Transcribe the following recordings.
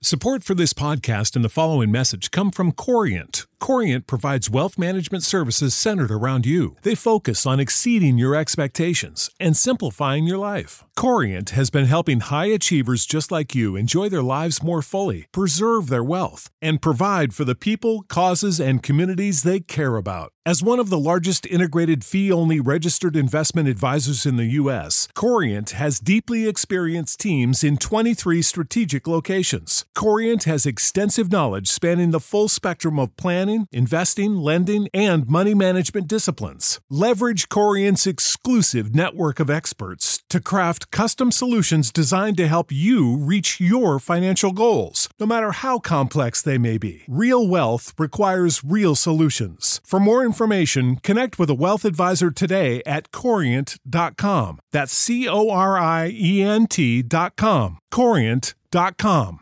Support for this podcast and the following message come from Corient. Corient provides wealth management services centered around you. They focus on exceeding your expectations and simplifying your life. Corient has been helping high achievers just like you enjoy their lives more fully, preserve their wealth, and provide for the people, causes, and communities they care about. As one of the largest integrated fee-only registered investment advisors in the U.S., Corient has deeply experienced teams in 23 strategic locations. Corient has extensive knowledge spanning the full spectrum of planning, investing, lending, and money management disciplines. Leverage Corient's exclusive network of experts to craft custom solutions designed to help you reach your financial goals, no matter how complex they may be. Real wealth requires real solutions. For more information, connect with a wealth advisor today at Corient.com. That's Corient.com. Corient.com.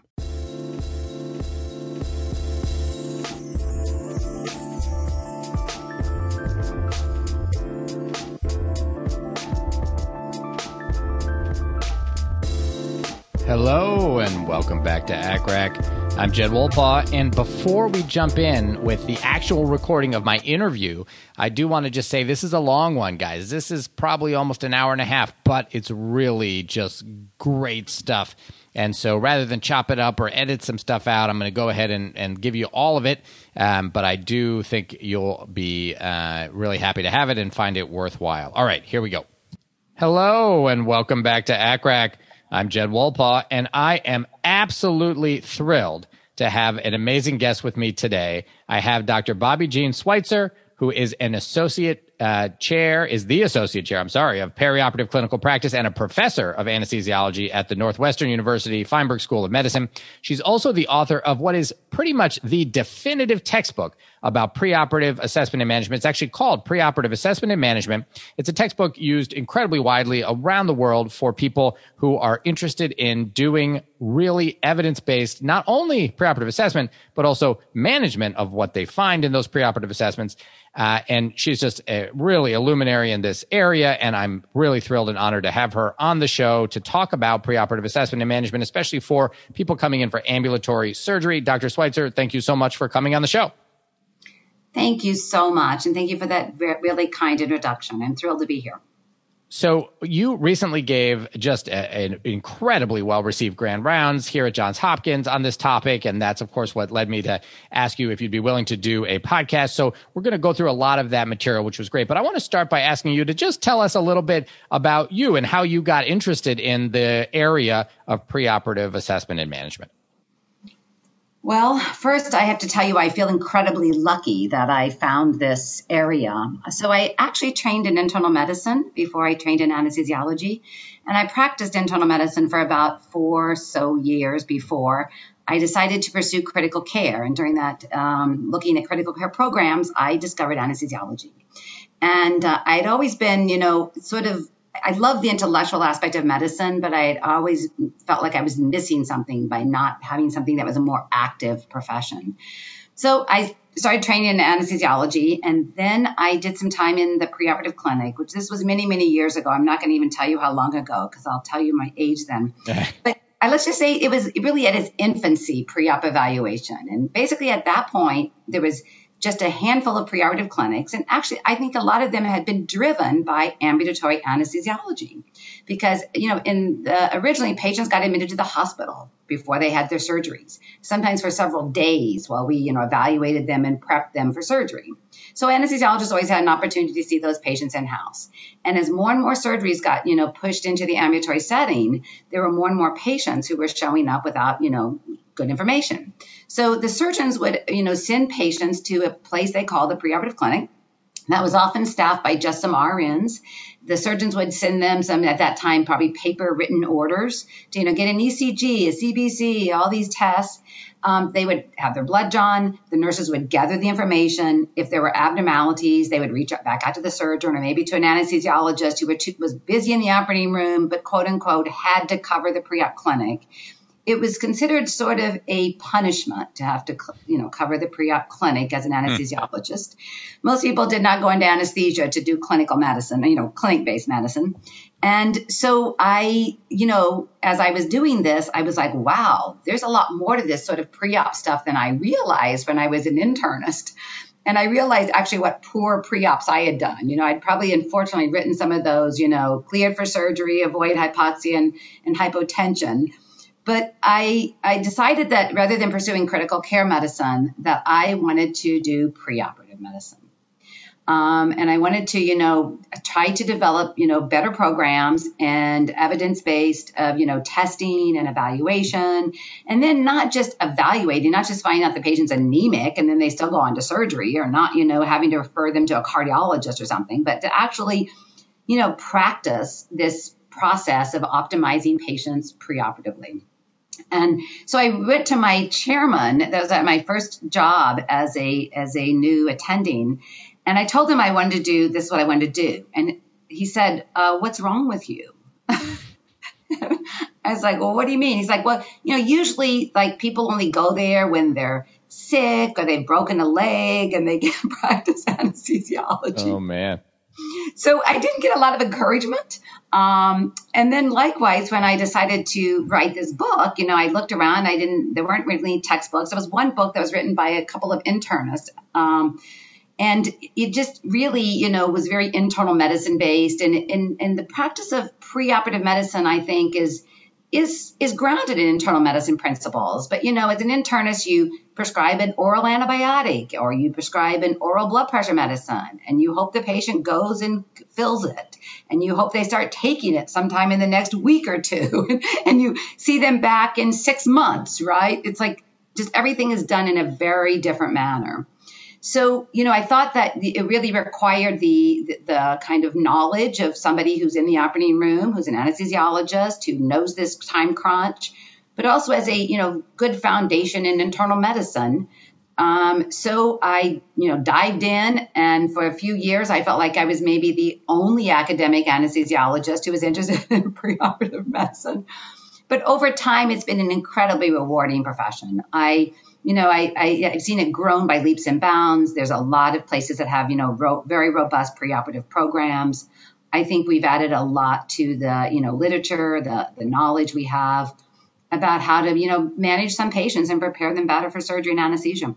Hello and welcome back to ACCRAC. I'm Jed Wolpaw, and before we jump in with the actual recording of my interview, I do want to just say this is a long one, guys. This is probably almost an hour and a half, but it's really just great stuff. And so rather than chop it up or edit some stuff out, I'm going to go ahead and give you all of it. But I do think you'll be really happy to have it and find it worthwhile. All right, here we go. Hello and welcome back to ACCRAC. I'm Jed Wolpaw, and I am absolutely thrilled to have an amazing guest with me today. I have Dr. Bobby Jean Schweitzer, who is the associate chair of perioperative clinical practice and a professor of anesthesiology at the Northwestern University Feinberg School of Medicine. She's also the author of what is pretty much the definitive textbook about preoperative assessment and management. It's actually called Preoperative Assessment and Management. It's a textbook used incredibly widely around the world for people who are interested in doing really evidence-based, not only preoperative assessment, but also management of what they find in those preoperative assessments. And she's just really a luminary in this area, and I'm really thrilled and honored to have her on the show to talk about preoperative assessment and management, especially for people coming in for ambulatory surgery. Dr. Schweitzer, thank you so much for coming on the show. Thank you so much, and thank you for that really kind introduction. I'm thrilled to be here. So you recently gave just an incredibly well-received grand rounds here at Johns Hopkins on this topic, and that's, of course, what led me to ask you if you'd be willing to do a podcast. So we're going to go through a lot of that material, which was great. But I want to start by asking you to just tell us a little bit about you and how you got interested in the area of preoperative assessment and management. Well, first, I have to tell you, I feel incredibly lucky that I found this area. So I actually trained in internal medicine before I trained in anesthesiology, and I practiced internal medicine for about 4 years before I decided to pursue critical care. And during that, looking at critical care programs, I discovered anesthesiology. And I'd always been, I love the intellectual aspect of medicine, but I always felt like I was missing something by not having something that was a more active profession. So I started training in anesthesiology, and then I did some time in the preoperative clinic, which this was many, many years ago. I'm not going to even tell you how long ago, because I'll tell you my age then. But let's just say it was really at its infancy, pre-op evaluation. And basically at that point, there was just a handful of preoperative clinics. And actually, I think a lot of them had been driven by ambulatory anesthesiology because, originally patients got admitted to the hospital before they had their surgeries, sometimes for several days while we, evaluated them and prepped them for surgery. So anesthesiologists always had an opportunity to see those patients in-house. And as more and more surgeries got, pushed into the ambulatory setting, there were more and more patients who were showing up without, good information. So the surgeons would, send patients to a place they called the preoperative clinic. That was often staffed by just some RNs. The surgeons would send them some, at that time, probably paper written orders to, get an ECG, a CBC, all these tests. They would have their blood drawn. The nurses would gather the information. If there were abnormalities, they would reach back out to the surgeon or maybe to an anesthesiologist who was busy in the operating room, but quote unquote had to cover the pre-op clinic. It was considered sort of a punishment to have to, cover the pre-op clinic as an anesthesiologist. Most people did not go into anesthesia to do clinical medicine, clinic-based medicine. And so as I was doing this, I was like, wow, there's a lot more to this sort of pre-op stuff than I realized when I was an internist. And I realized actually what poor pre-ops I had done. I'd probably unfortunately written some of those, cleared for surgery, avoid hypoxia and hypotension. But I decided that rather than pursuing critical care medicine, that I wanted to do preoperative medicine. And I wanted to, try to develop, better programs and evidence-based of, testing and evaluation, and then not just evaluating, not just finding out the patient's anemic and then they still go on to surgery, or not, having to refer them to a cardiologist or something, but to actually, practice this process of optimizing patients preoperatively. And so I went to my chairman. That was at my first job as a new attending. And I told him I wanted to do this, what I wanted to do. And he said, what's wrong with you? I was like, well, what do you mean? He's like, well, usually like people only go there when they're sick or they've broken a leg and they get practice anesthesiology. Oh, man. So I didn't get a lot of encouragement. And then likewise, when I decided to write this book, I looked around, there weren't really textbooks. There was one book that was written by a couple of internists. And it just really, was very internal medicine based. And the practice of preoperative medicine, I think, is grounded in internal medicine principles. But, as an internist, you prescribe an oral antibiotic or you prescribe an oral blood pressure medicine, and you hope the patient goes and fills it. And you hope they start taking it sometime in the next week or two. And you see them back in 6 months, right? It's like just everything is done in a very different manner. So, I thought that it really required the kind of knowledge of somebody who's in the operating room, who's an anesthesiologist, who knows this time crunch, but also as a, good foundation in internal medicine. So I, dived in, and for a few years, I felt like I was maybe the only academic anesthesiologist who was interested in preoperative medicine. But over time, it's been an incredibly rewarding profession. I've seen it grown by leaps and bounds. There's a lot of places that have, very robust preoperative programs. I think we've added a lot to the, literature, the knowledge we have about how to, manage some patients and prepare them better for surgery and anesthesia.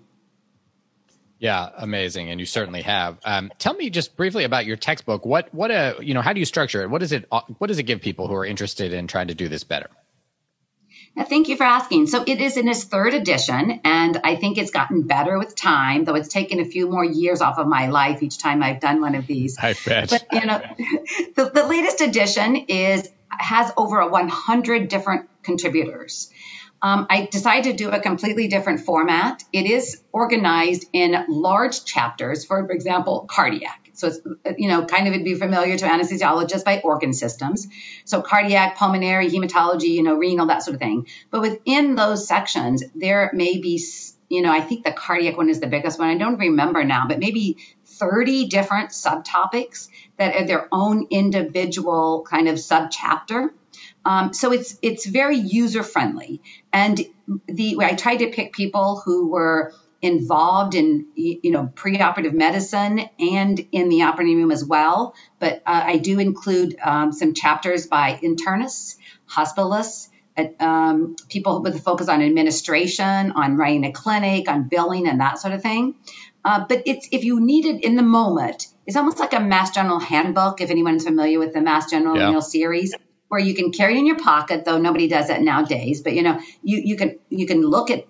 Yeah, amazing. And you certainly have. Tell me just briefly about your textbook. How do you structure it? What does it give people who are interested in trying to do this better? Thank you for asking. So it is in its third edition, and I think it's gotten better with time, though it's taken a few more years off of my life each time I've done one of these. I bet. But, the latest edition has over 100 different contributors. I decided to do a completely different format. It is organized in large chapters, for example, cardiac. So it's, kind of it'd be familiar to anesthesiologists by organ systems. So cardiac, pulmonary, hematology, renal, that sort of thing. But within those sections, there may be, I think the cardiac one is the biggest one. I don't remember now, but maybe 30 different subtopics that are their own individual kind of subchapter. So it's very user friendly. And I tried to pick people who were involved in, preoperative medicine and in the operating room as well. But I do include some chapters by internists, hospitalists, people with a focus on administration, on running a clinic, on billing, and that sort of thing. But if you need it in the moment, it's almost like a Mass General handbook, if anyone's familiar with the Mass General series, where you can carry in your pocket, though nobody does that nowadays. But you can look at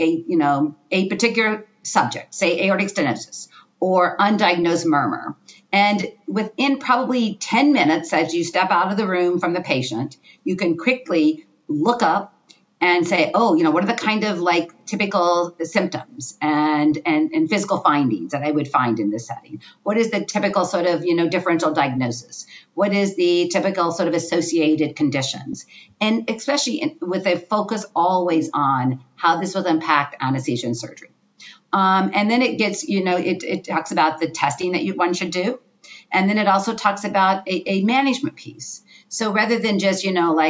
a particular subject, say aortic stenosis or undiagnosed murmur, and within probably 10 minutes, as you step out of the room from the patient, you can quickly look up and say, what are the kind of typical symptoms and physical findings that I would find in this setting? What is the typical sort of, differential diagnosis? What is the typical sort of associated conditions? And especially with a focus always on how this will impact anesthesia and surgery. And then it gets, it talks about the testing that one should do. And then it also talks about a management piece. So rather than just,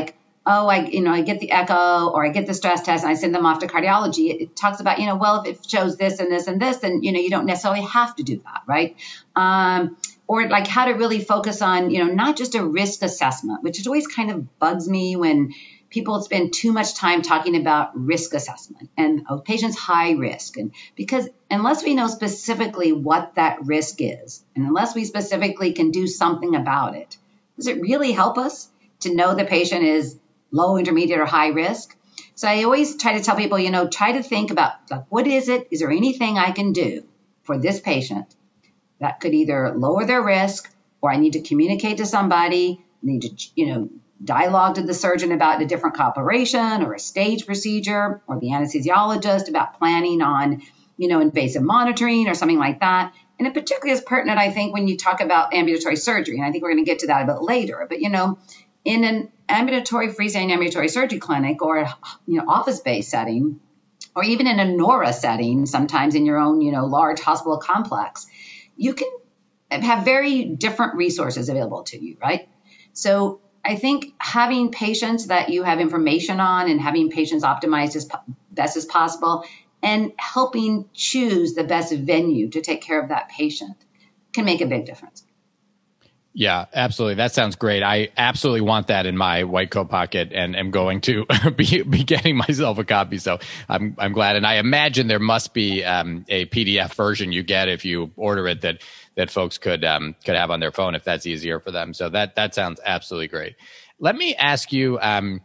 I get the echo or I get the stress test and I send them off to cardiology. It talks about, if it shows this and this and this, then, you don't necessarily have to do that, right? or like how to really focus on, not just a risk assessment, which always kind of bugs me when people spend too much time talking about risk assessment and patients high risk. And because unless we know specifically what that risk is, and unless we specifically can do something about it, does it really help us to know the patient is low, intermediate, or high risk? So I always try to tell people, try to think about, like, what is it? Is there anything I can do for this patient that could either lower their risk, or I need to communicate to somebody, need to, dialogue to the surgeon about a different operation or a stage procedure, or the anesthesiologist about planning on, invasive monitoring or something like that. And it particularly is pertinent, I think, when you talk about ambulatory surgery. And I think we're going to get to that a bit later. But, in an ambulatory, freestanding ambulatory surgery clinic, or, office-based setting, or even in a NORA setting, sometimes in your own, large hospital complex, you can have very different resources available to you, right? So I think having patients that you have information on and having patients optimized as best as possible and helping choose the best venue to take care of that patient can make a big difference. Yeah, absolutely. That sounds great. I absolutely want that in my white coat pocket, and am going to be getting myself a copy. So I'm glad. And I imagine there must be a PDF version you get if you order it that folks could have on their phone if that's easier for them. So that sounds absolutely great. Let me ask you,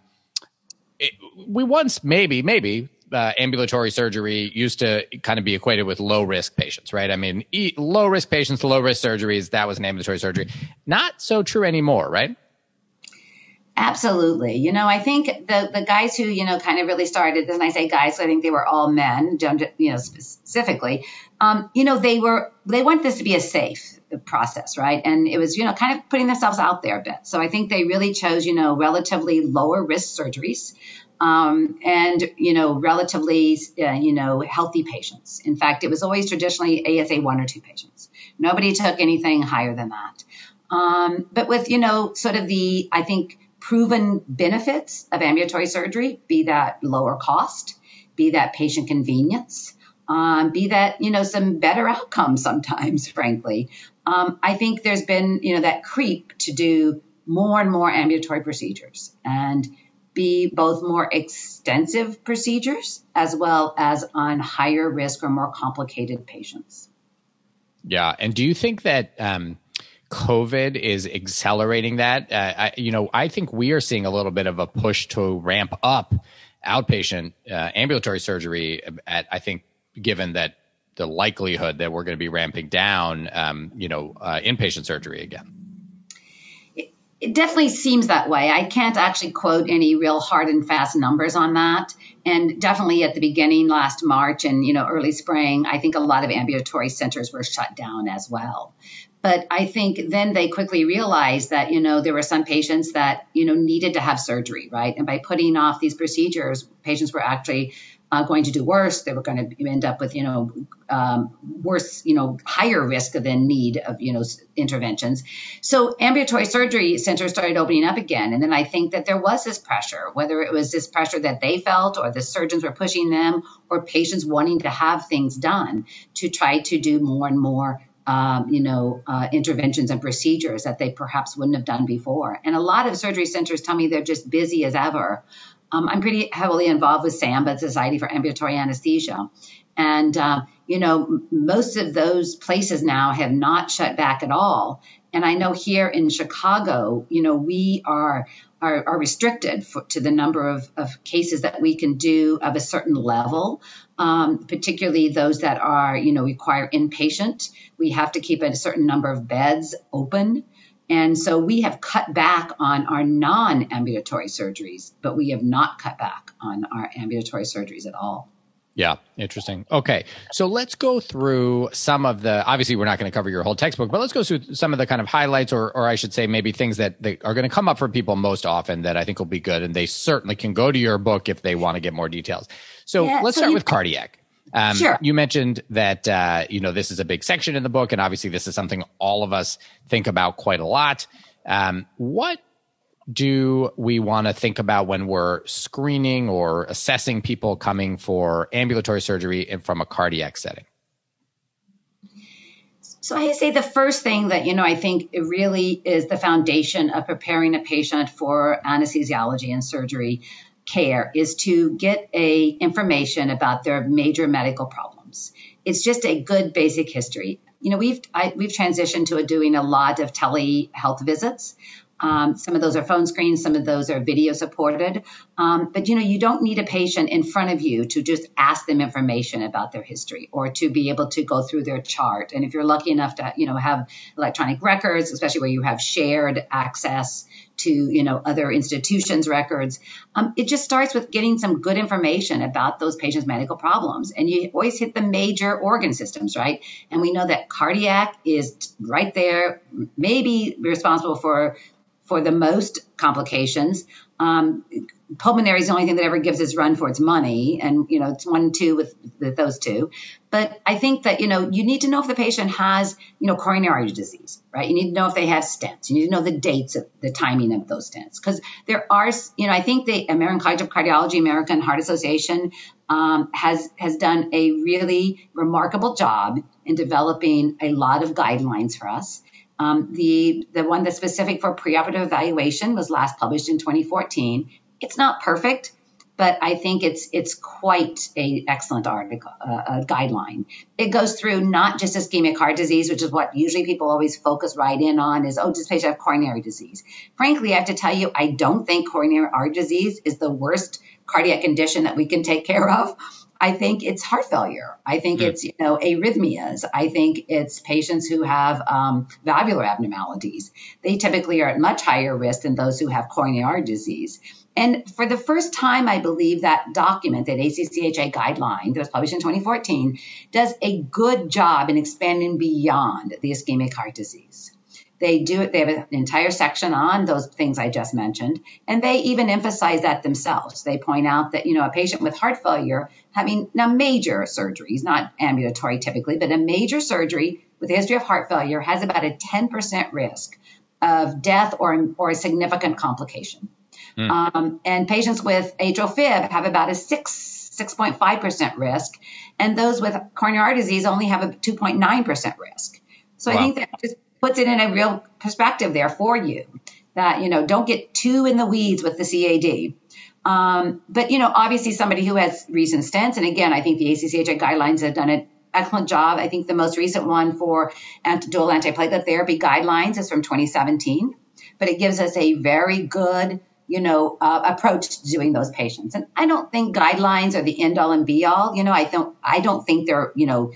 we once maybe ambulatory surgery used to kind of be equated with low risk patients, right? I mean, low risk patients, low risk surgeries, that was an ambulatory surgery. Not so true anymore, right? Absolutely. I think the guys who, kind of really started this, and I say guys, so I think they were all men, specifically, they want this to be a safe process, right? And it was, kind of putting themselves out there a bit. So I think they really chose, relatively lower risk surgeries. And, relatively, healthy patients. In fact, it was always traditionally ASA 1 or 2 patients. Nobody took anything higher than that. But with, sort of the, I think, proven benefits of ambulatory surgery, be that lower cost, be that patient convenience, be that, some better outcomes sometimes, frankly. I think there's been, that creep to do more and more ambulatory procedures and be both more extensive procedures as well as on higher risk or more complicated patients. Yeah. And do you think that COVID is accelerating that? I think we are seeing a little bit of a push to ramp up outpatient ambulatory surgery I think, given that the likelihood that we're going to be ramping down, inpatient surgery again. It definitely seems that way. I can't actually quote any real hard and fast numbers on that. And definitely at the beginning last March and, early spring, I think a lot of ambulatory centers were shut down as well. But I think then they quickly realized that, there were some patients that, needed to have surgery, right? And by putting off these procedures, patients were actually going to do worse. They were going to end up with, worse, higher risk than need of, interventions. So ambulatory surgery centers started opening up again. And then I think that there was this pressure, whether it was this pressure that they felt or the surgeons were pushing them or patients wanting to have things done to try to do more and more interventions and procedures that they perhaps wouldn't have done before. And a lot of surgery centers tell me they're just busy as ever. I'm pretty heavily involved with SAMBA, Society for Ambulatory Anesthesia. And, most of those places now have not shut back at all. And I know here in Chicago, we are restricted to the number of cases that we can do of a certain level, particularly those that are, require inpatient. We have to keep a certain number of beds open. And so we have cut back on our non-ambulatory surgeries, but we have not cut back on our ambulatory surgeries at all. Yeah, interesting. Okay, so let's go through some of the, obviously we're not going to cover your whole textbook, but let's go through some of the kind of highlights, or I should say maybe things that are going to come up for people most often that I think will be good. And they certainly can go to your book if they want to get more details. So let's start with cardiac. Sure. You mentioned that, this is a big section in the book, and obviously this is something all of us think about quite a lot. What do we want to think about when we're screening or assessing people coming for ambulatory surgery from a cardiac setting? So I say the first thing that, I think it really is the foundation of preparing a patient for anesthesiology and surgery care is to get information about their major medical problems. It's just a good basic history. We've transitioned to doing a lot of telehealth visits. Some of those are phone screens, some of those are video supported. But you don't need a patient in front of you to just ask them information about their history or to be able to go through their chart. And if you're lucky enough to, have electronic records, especially where you have shared access to, other institutions' records, it just starts with getting some good information about those patients' medical problems. And you always hit the major organ systems, right? And we know that cardiac is right there, maybe responsible for the most complications. Pulmonary is the only thing that ever gives its run for its money. And, it's 1 and 2 with those two. But I think that, you need to know if the patient has, coronary artery disease, right? You need to know if they have stents. You need to know the dates of the timing of those stents. Because there are, I think the American College of Cardiology, American Heart Association has done a really remarkable job in developing a lot of guidelines for us. The one that's specific for preoperative evaluation was last published in 2014. It's not perfect, but I think it's quite a excellent article, guideline. It goes through not just ischemic heart disease, which is what usually people always focus right in on is, does this patient have coronary disease? Frankly, I have to tell you, I don't think coronary artery disease is the worst cardiac condition that we can take care of. I think it's heart failure. I think it's, arrhythmias. I think it's patients who have valvular abnormalities. They typically are at much higher risk than those who have coronary artery disease. And for the first time, I believe that document, that ACCHA guideline that was published in 2014, does a good job in expanding beyond the ischemic heart disease. They do it. They have an entire section on those things I just mentioned, and they even emphasize that themselves. They point out that, a patient with heart failure having now major surgeries, not ambulatory typically, but a major surgery with a history of heart failure has about a 10% risk of death or a significant complication. And patients with atrial fib have about a 6.5% risk, and those with coronary artery disease only have a 2.9% risk. So wow. I think that just puts it in a real perspective there for you that, don't get too in the weeds with the CAD. But, obviously somebody who has recent stents, and again, I think the ACCHA guidelines have done an excellent job. I think the most recent one for dual antiplatelet therapy guidelines is from 2017, but it gives us a very good, approach to doing those patients. And I don't think guidelines are the end all and be all. I don't think they're,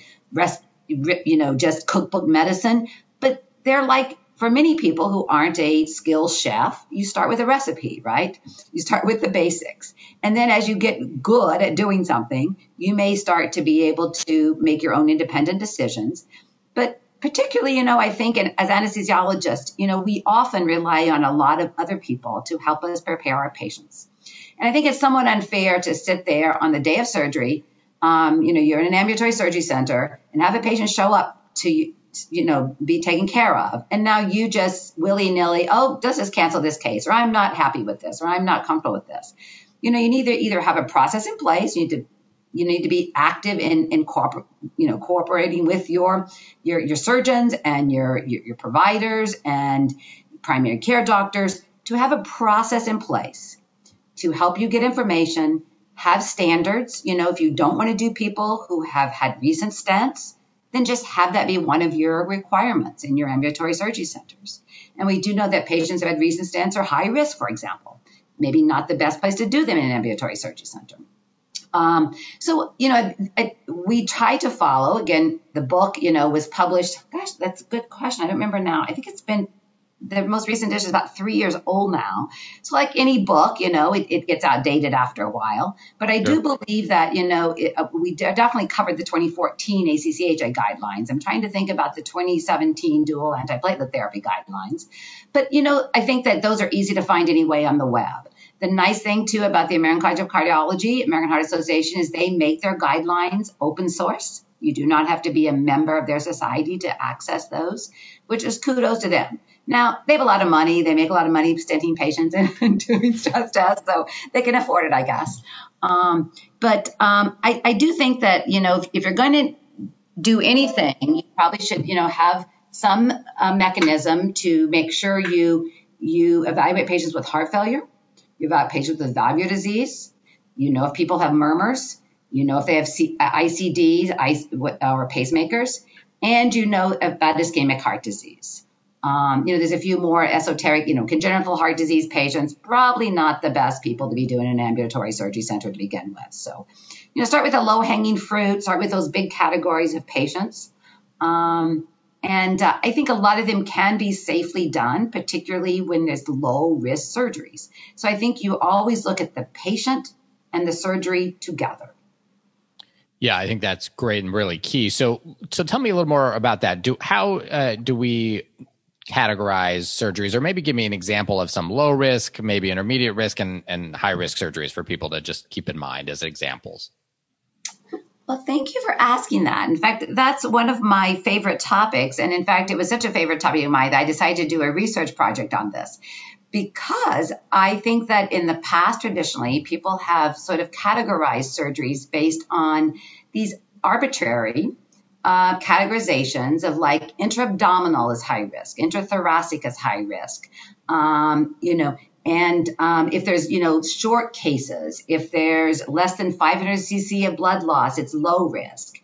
just cookbook medicine, but they're like, for many people who aren't a skilled chef, you start with a recipe, right? You start with the basics. And then as you get good at doing something, you may start to be able to make your own independent decisions. But particularly, I think as anesthesiologists, we often rely on a lot of other people to help us prepare our patients. And I think it's somewhat unfair to sit there on the day of surgery, you're in an ambulatory surgery center and have a patient show up to be taken care of. And now you just willy-nilly, let's just cancel this case, or I'm not happy with this, or I'm not comfortable with this. You need to either have a process in place. You need to be active in cooperating with your surgeons and your providers and primary care doctors to have a process in place to help you get information, have standards. If you don't want to do people who have had recent stents, then just have that be one of your requirements in your ambulatory surgery centers. And we do know that patients who had recent stents are high risk, for example. Maybe not the best place to do them in an ambulatory surgery center. We try to follow, again, the book, was published. Gosh, that's a good question. I don't remember now. I think the most recent edition is about 3 years old now. So like any book, it gets outdated after a while. But I do believe that, we definitely covered the 2014 ACCHA guidelines. I'm trying to think about the 2017 dual antiplatelet therapy guidelines. But, I think that those are easy to find anyway on the web. The nice thing, too, about the American College of Cardiology, American Heart Association, is they make their guidelines open source. You do not have to be a member of their society to access those, which is kudos to them. Now, they have a lot of money. They make a lot of money stenting patients and doing stress tests, so they can afford it, I guess. But I do think that, if you're going to do anything, you probably should, have some mechanism to make sure you evaluate patients with heart failure, you evaluate patients with valvular disease, if people have murmurs, if they have ICDs or pacemakers, and about ischemic heart disease. There's a few more esoteric, congenital heart disease patients, probably not the best people to be doing an ambulatory surgery center to begin with. So, start with the low-hanging fruit, start with those big categories of patients. And I think a lot of them can be safely done, particularly when there's low-risk surgeries. So I think you always look at the patient and the surgery together. Yeah, I think that's great and really key. So tell me a little more about that. How do we categorize surgeries, or maybe give me an example of some low risk, maybe intermediate risk, and high risk surgeries for people to just keep in mind as examples? Well, thank you for asking that. In fact, that's one of my favorite topics. And in fact, it was such a favorite topic of mine that I decided to do a research project on this, because I think that in the past, traditionally, people have sort of categorized surgeries based on these arbitrary categorizations of like intra-abdominal is high risk, intrathoracic is high risk, and if there's, short cases, if there's less than 500 cc of blood loss, it's low risk.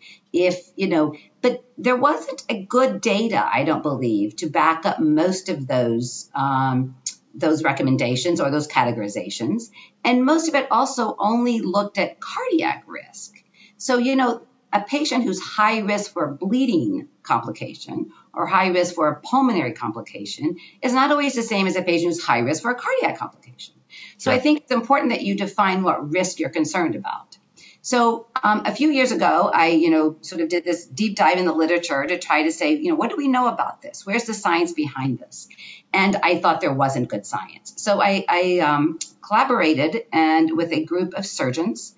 But there wasn't a good data, I don't believe, to back up most of those recommendations or those categorizations. And most of it also only looked at cardiac risk. So, a patient who's high risk for a bleeding complication or high risk for a pulmonary complication is not always the same as a patient who's high risk for a cardiac complication. So I think it's important that you define what risk you're concerned about. So a few years ago, I, sort of did this deep dive in the literature to try to say, what do we know about this? Where's the science behind this? And I thought there wasn't good science. So I collaborated with a group of surgeons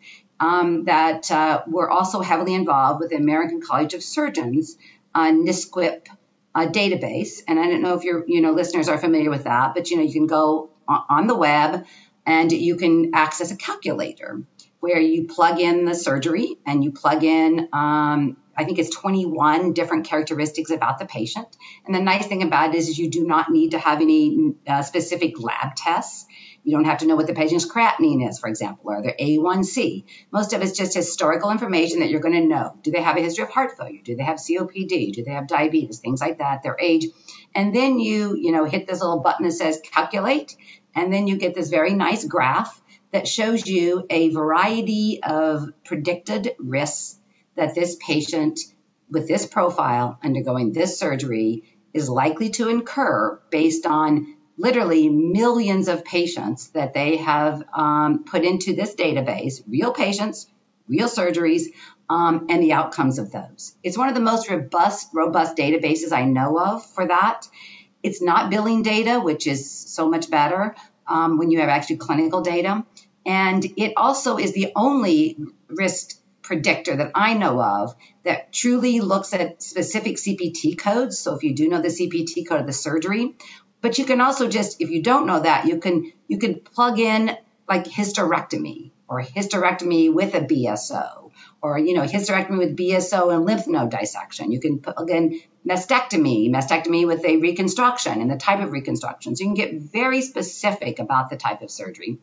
that were also heavily involved with the American College of Surgeons NSQIP database. And I don't know if your listeners are familiar with that, but you can go on the web and you can access a calculator where you plug in the surgery and you plug in I think it's 21 different characteristics about the patient. And the nice thing about it is you do not need to have any specific lab tests. You don't have to know what the patient's creatinine is, for example, or their A1C. Most of it's just historical information that you're going to know. Do they have a history of heart failure? Do they have COPD? Do they have diabetes? Things like that, their age. And then you hit this little button that says calculate, and then you get this very nice graph that shows you a variety of predicted risks that this patient with this profile undergoing this surgery is likely to incur based on literally millions of patients that they have put into this database, real patients, real surgeries, and the outcomes of those. It's one of the most robust databases I know of for that. It's not billing data, which is so much better when you have actually clinical data. And it also is the only risk predictor that I know of that truly looks at specific CPT codes. So if you do know the CPT code of the surgery, but you can also just, if you don't know that, you can plug in like hysterectomy or hysterectomy with a BSO or, hysterectomy with BSO and lymph node dissection. You can plug in mastectomy with a reconstruction and the type of reconstruction. So you can get very specific about the type of surgery.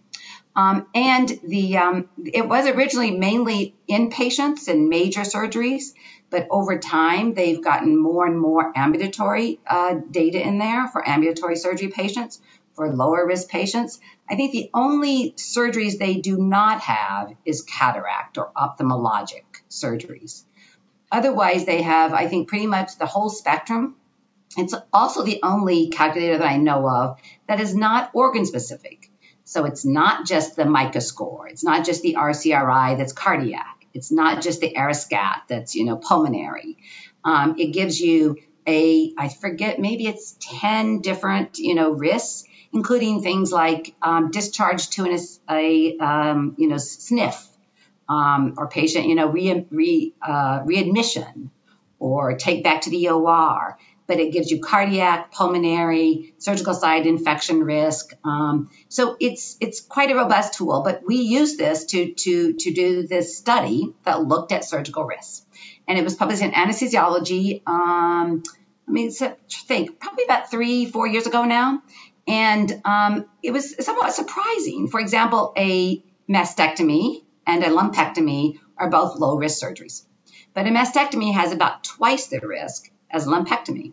It was originally mainly inpatients and major surgeries, but over time they've gotten more and more ambulatory data in there for ambulatory surgery patients, for lower risk patients. I think the only surgeries they do not have is cataract or ophthalmologic surgeries. Otherwise, they have, I think, pretty much the whole spectrum. It's also the only calculator that I know of that is not organ specific. So it's not just the MICA score. It's not just the RCRI that's cardiac. It's not just the ARISCAT that's, pulmonary. It gives you I forget, maybe it's 10 different, risks, including things like discharge to a SNF or patient, readmission or take back to the OR. But it gives you cardiac, pulmonary, surgical site infection risk. So it's quite a robust tool. But we use this to do this study that looked at surgical risks. and it was published in Anesthesiology. Probably about 3-4 years ago now. And it was somewhat surprising. For example, a mastectomy and a lumpectomy are both low-risk surgeries. But a mastectomy has about twice the risk as a lumpectomy.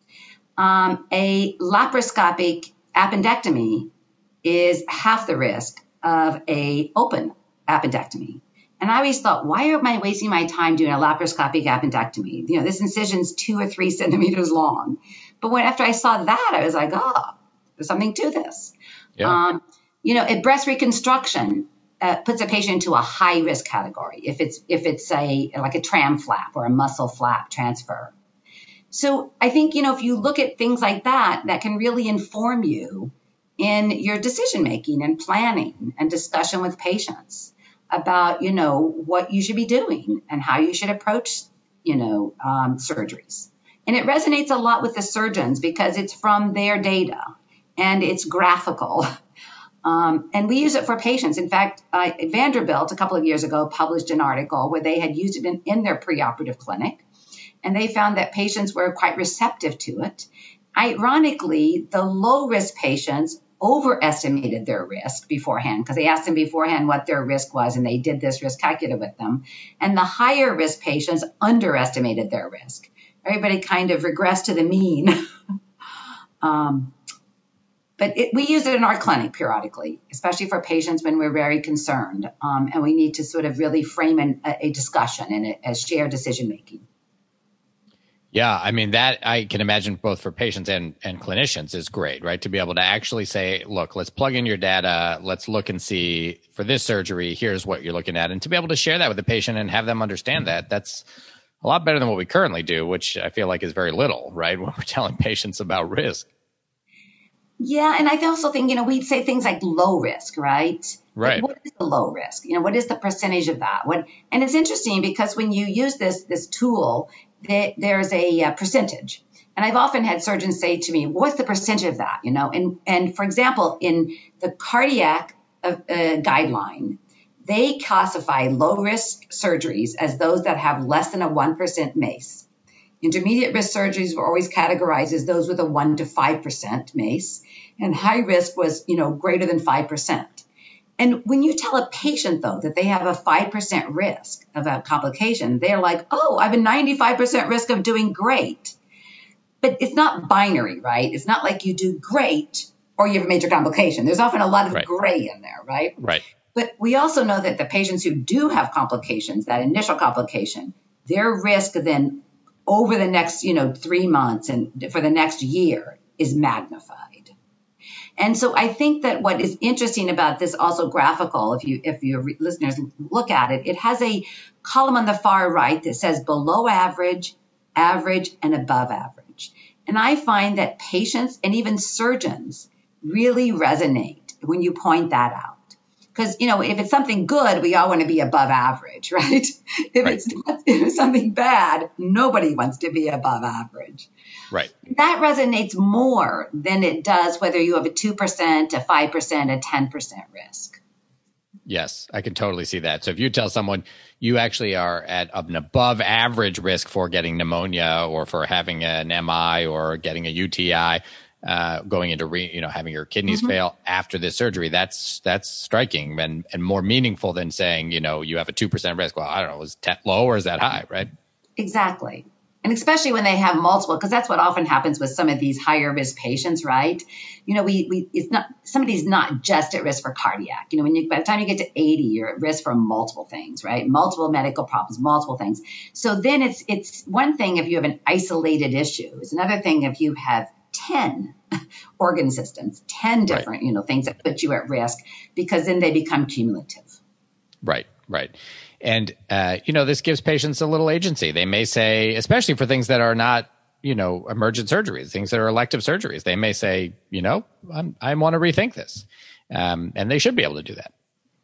A laparoscopic appendectomy is half the risk of a open appendectomy. And I always thought, why am I wasting my time doing a laparoscopic appendectomy? This incision's 2 or 3 centimeters long. But after I saw that, I was like, there's something to this. Yeah. A breast reconstruction puts a patient into a high risk category if it's like a tram flap or a muscle flap transfer. So I think, if you look at things like that, that can really inform you in your decision making and planning and discussion with patients about, what you should be doing and how you should approach, surgeries. And it resonates a lot with the surgeons because it's from their data and it's graphical. And we use it for patients. In fact, Vanderbilt a couple of years ago published an article where they had used it in their preoperative clinic, and they found that patients were quite receptive to it. Ironically, the low-risk patients overestimated their risk beforehand because they asked them beforehand what their risk was, and they did this risk calculator with them. And the higher risk patients underestimated their risk. Everybody kind of regressed to the mean. But we use it in our clinic periodically, especially for patients when we're very concerned. And we need to sort of really frame a discussion and a shared decision making. Yeah, I mean, that I can imagine both for patients and clinicians is great, right? To be able to actually say, look, let's plug in your data. Let's look and see for this surgery, here's what you're looking at. And to be able to share that with the patient and have them understand that, that's a lot better than what we currently do, which I feel like is very little, right? When we're telling patients about risk. Yeah, and I also think, we'd say things like low risk, right? Right. Like, what is the low risk? What is the percentage of that? And it's interesting because when you use this tool, there's a percentage. And I've often had surgeons say to me, what's the percentage of that? And for example, in the cardiac guideline, they classify low risk surgeries as those that have less than a 1% MACE. Intermediate risk surgeries were always categorized as those with a 1 to 5% MACE, and high risk was, greater than 5%. And when you tell a patient, though, that they have a 5% risk of a complication, they're like, oh, I have a 95% risk of doing great. But it's not binary, right? It's not like you do great or you have a major complication. There's often a lot of gray in there, right? Right. But we also know that the patients who do have complications, that initial complication, their risk then over the next, 3 months and for the next year is magnified. And so I think that what is interesting about this also graphical, if your listeners look at it, it has a column on the far right that says below average, average, and above average. And I find that patients and even surgeons really resonate when you point that out. Because, if it's something good, we all want to be above average, right? If it's something bad, nobody wants to be above average. Right. That resonates more than it does whether you have a 2%, a 5%, a 10% risk. Yes, I can totally see that. So if you tell someone you actually are at an above average risk for getting pneumonia or for having an MI or getting a UTI, going into having your kidneys fail after this surgery, that's striking and more meaningful than saying, you have a 2% risk. Well, I don't know, is that low or is that high, right? Exactly. And especially when they have multiple, because that's what often happens with some of these higher risk patients, right? It's not, somebody's not just at risk for cardiac. By the time you get to 80, you're at risk for multiple things, right? Multiple medical problems, multiple things. So then it's one thing if you have an isolated issue. It's another thing if you have 10 organ systems, 10 different, things that put you at risk, because then they become cumulative. Right. And, this gives patients a little agency. They may say, especially for things that are not, emergent surgeries, things that are elective surgeries, they may say, I want to rethink this. And they should be able to do that.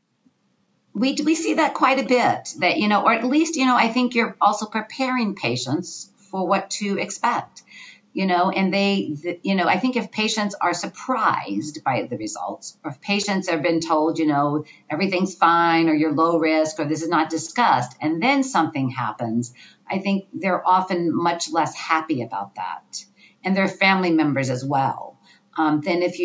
We see that quite a bit, that, or at least, I think you're also preparing patients for what to expect. And I think if patients are surprised by the results, or if patients have been told, everything's fine, or you're low risk, or this is not discussed, and then something happens, I think they're often much less happy about that. And their family members as well. Than if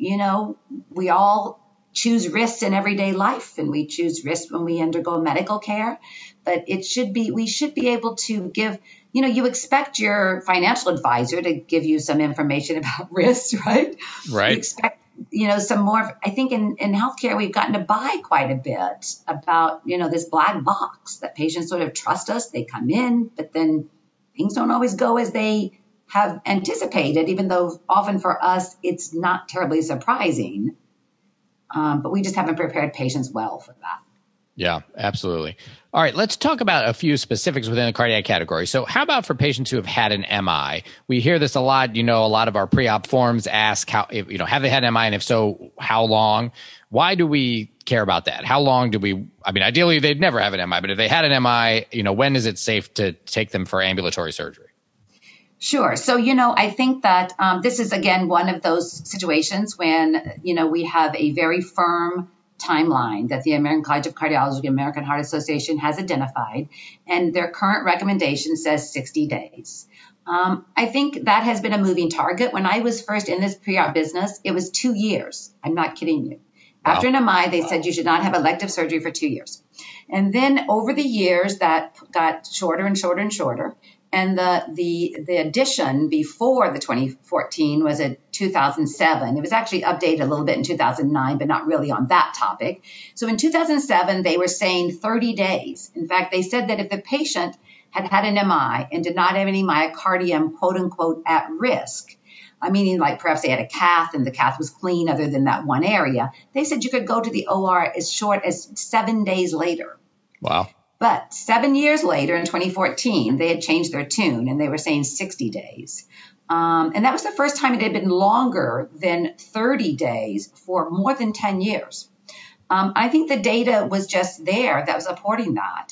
we all choose risks in everyday life, and we choose risks when we undergo medical care. But we should be able to give, you expect your financial advisor to give you some information about risks, right? Right. You expect, some more. I think in healthcare, we've gotten to buy quite a bit about, this black box that patients sort of trust us. They come in, but then things don't always go as they have anticipated, even though often for us, it's not terribly surprising. But we just haven't prepared patients well for that. Yeah, absolutely. All right, let's talk about a few specifics within the cardiac category. So how about for patients who have had an MI? We hear this a lot. A lot of our pre-op forms ask have they had an MI, and if so, how long? Why do we care about that? How long do we, ideally they'd never have an MI, but if they had an MI, when is it safe to take them for ambulatory surgery? Sure. So, I think that this is, again, one of those situations when, we have a very firm timeline that the American College of Cardiology, American Heart Association has identified, and their current recommendation says 60 days. I think that has been a moving target. When I was first in this pre-op business, it was 2 years. I'm not kidding you. Wow. After an MI, they said you should not have elective surgery for 2 years. And then over the years, that got shorter and shorter and shorter. And the addition before the 2014 was in 2007. It was actually updated a little bit in 2009, but not really on that topic. So in 2007, they were saying 30 days. In fact, they said that if the patient had had an MI and did not have any myocardium, quote unquote, at risk, meaning like perhaps they had a cath and the cath was clean other than that one area, they said you could go to the OR as short as 7 days later. Wow. But 7 years later, in 2014, they had changed their tune and they were saying 60 days. And that was the first time it had been longer than 30 days for more than 10 years. I think the data was just there that was supporting that.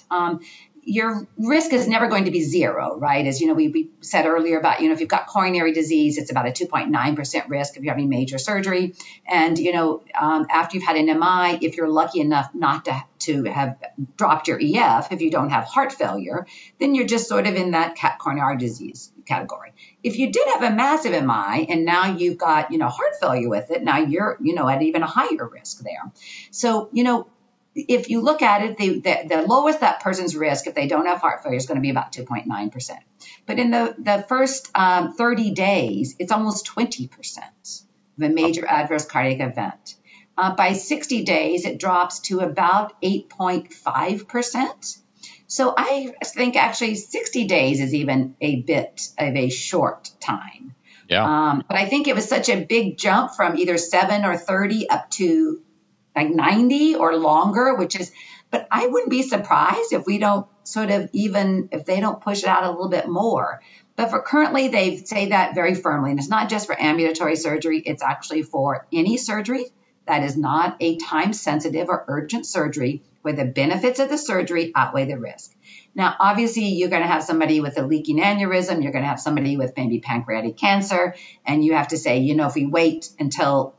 Your risk is never going to be zero, right? As we said earlier about, if you've got coronary disease, it's about a 2.9% risk if you're having major surgery. And, after you've had an MI, if you're lucky enough not to have dropped your EF, if you don't have heart failure, then you're just sort of in that coronary disease category. If you did have a massive MI and now you've got, heart failure with it, now you're, at even a higher risk there. So, if you look at it, the lowest that person's risk, if they don't have heart failure, is going to be about 2.9%. But in the first 30 days, it's almost 20% of a major adverse cardiac event. By 60 days, it drops to about 8.5%. So I think actually 60 days is even a bit of a short time. Yeah. But I think it was such a big jump from either 7 or 30 up to like 90 or longer, but I wouldn't be surprised if we don't if they don't push it out a little bit more. But for currently, they say that very firmly. And it's not just for ambulatory surgery. It's actually for any surgery that is not a time-sensitive or urgent surgery where the benefits of the surgery outweigh the risk. Now, obviously, you're going to have somebody with a leaking aneurysm. You're going to have somebody with maybe pancreatic cancer. And you have to say, if we wait until,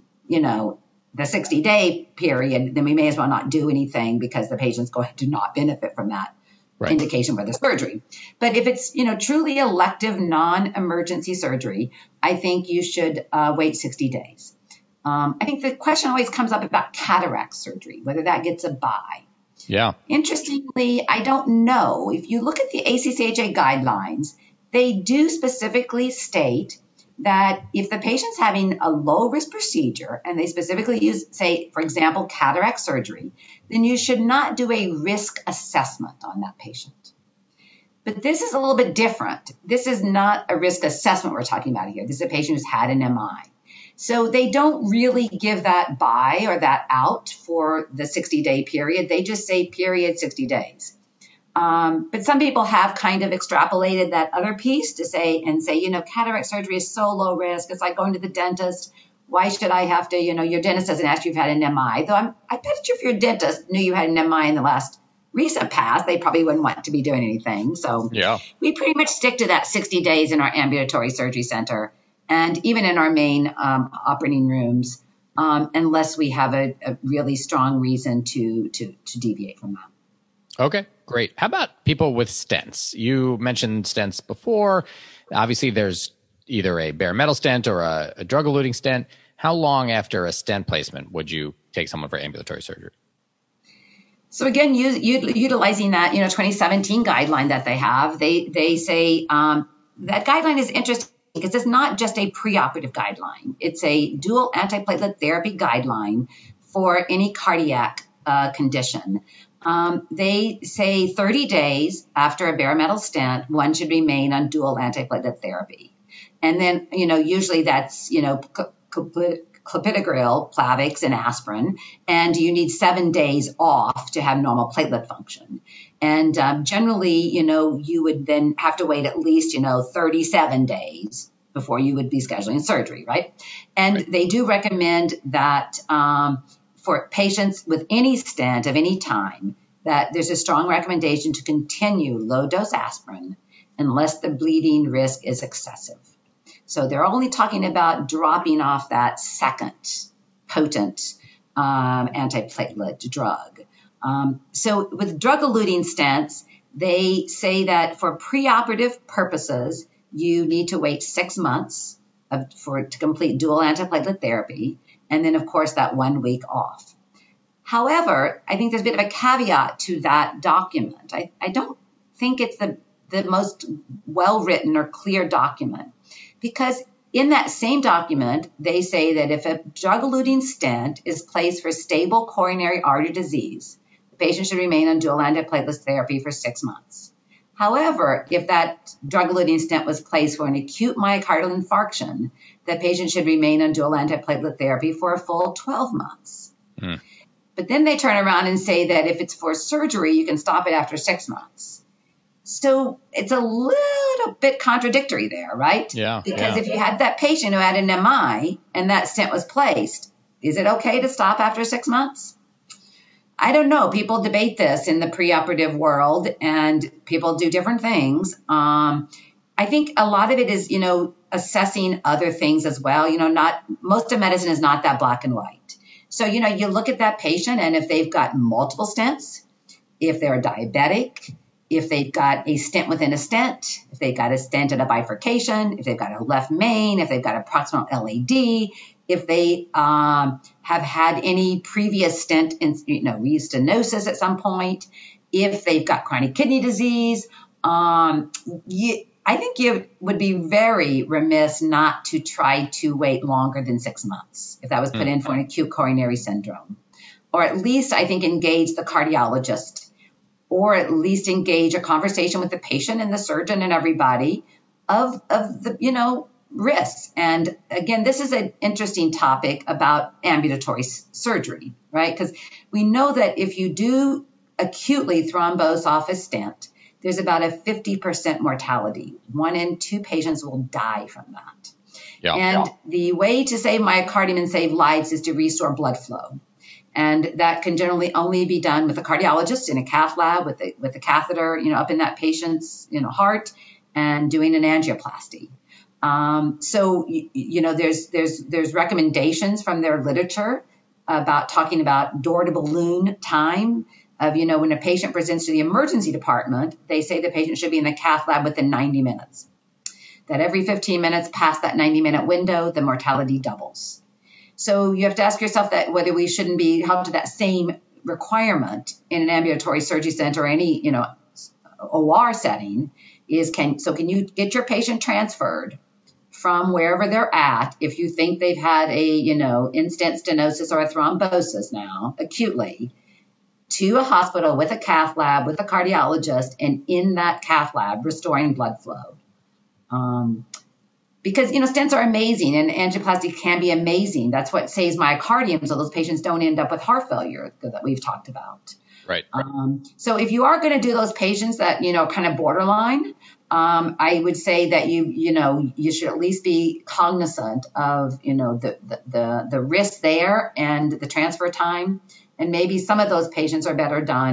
the 60-day period, then we may as well not do anything because the patient's going to not benefit from that indication for the surgery. But if it's, truly elective, non-emergency surgery, I think you should wait 60 days. I think the question always comes up about cataract surgery, whether that gets a buy. Yeah. Interestingly, I don't know. If you look at the ACCHA guidelines, they do specifically state that if the patient's having a low-risk procedure and they specifically use, say, for example, cataract surgery, then you should not do a risk assessment on that patient. But this is a little bit different. This is not a risk assessment we're talking about here. This is a patient who's had an MI. So they don't really give that by or that out for the 60-day period. They just say period 60 days. But some people have kind of extrapolated that other piece to say, cataract surgery is so low risk. It's like going to the dentist. Why should I have to, your dentist doesn't ask you if you've had an MI. Though I bet you if your dentist knew you had an MI in the last recent past, they probably wouldn't want to be doing anything. So we pretty much stick to that 60 days in our ambulatory surgery center and even in our main operating rooms, unless we have a really strong reason to deviate from that. Okay, great. How about people with stents? You mentioned stents before. Obviously, there's either a bare metal stent or a drug-eluting stent. How long after a stent placement would you take someone for ambulatory surgery? So again, utilizing that 2017 guideline that they have, they say that guideline is interesting because it's not just a preoperative guideline. It's a dual antiplatelet therapy guideline for any cardiac condition. They say 30 days after a bare metal stent, one should remain on dual antiplatelet therapy. And then, usually that's, clopidogrel, Plavix, and aspirin. And you need 7 days off to have normal platelet function. And generally, you would then have to wait at least, 37 days before you would be scheduling surgery, right? And they do recommend that for patients with any stent of any time, that there's a strong recommendation to continue low-dose aspirin unless the bleeding risk is excessive. So they're only talking about dropping off that second potent antiplatelet drug. So with drug-eluting stents, they say that for preoperative purposes, you need to wait 6 months to complete dual antiplatelet therapy, and then, of course, that 1 week off. However, I think there's a bit of a caveat to that document. I don't think it's the most well-written or clear document, because in that same document, they say that if a drug-eluting stent is placed for stable coronary artery disease, the patient should remain on dual antiplatelet therapy for 6 months. However, if that drug-eluting stent was placed for an acute myocardial infarction, the patient should remain on dual antiplatelet therapy for a full 12 months. But then they turn around and say that if it's for surgery, you can stop it after 6 months. So it's a little bit contradictory there, right? Yeah. Because if you had that patient who had an MI and that stent was placed, is it okay to stop after 6 months? I don't know. People debate this in the preoperative world, and people do different things. I think a lot of it is, assessing other things as well. Most of medicine is not that black and white. So, you look at that patient, and if they've got multiple stents, if they're diabetic, if they've got a stent within a stent, if they've got a stent at a bifurcation, if they've got a left main, if they've got a proximal LAD, if they have had any previous stent in, restenosis at some point, if they've got chronic kidney disease, I think you would be very remiss not to try to wait longer than 6 months if that was put in for an acute coronary syndrome. Or at least, I think, engage the cardiologist, or at least engage a conversation with the patient and the surgeon and everybody of the, risks. And again, this is an interesting topic about ambulatory surgery, right? Because we know that if you do acutely thrombose off a stent, there's about a 50% mortality. 1 in 2 patients will die from that. And the way to save myocardium and save lives is to restore blood flow. And that can generally only be done with a cardiologist in a cath lab with a catheter, up in that patient's, heart, and doing an angioplasty. So, there's recommendations from their literature about talking about door to balloon time of, when a patient presents to the emergency department, they say the patient should be in the cath lab within 90 minutes. That every 15 minutes past that 90-minute window, the mortality doubles. So you have to ask yourself that whether we shouldn't be held to that same requirement in an ambulatory surgery center or any, OR setting can you get your patient transferred from wherever they're at if you think they've had a, in-stent stenosis or a thrombosis now acutely to a hospital with a cath lab, with a cardiologist, and in that cath lab restoring blood flow. Because, stents are amazing and angioplasty can be amazing. That's what saves myocardium so those patients don't end up with heart failure that we've talked about. Right. So if you are going to do those patients that, kind of borderline, I would say that you should at least be cognizant of, the risk there and the transfer time. And maybe some of those patients are better done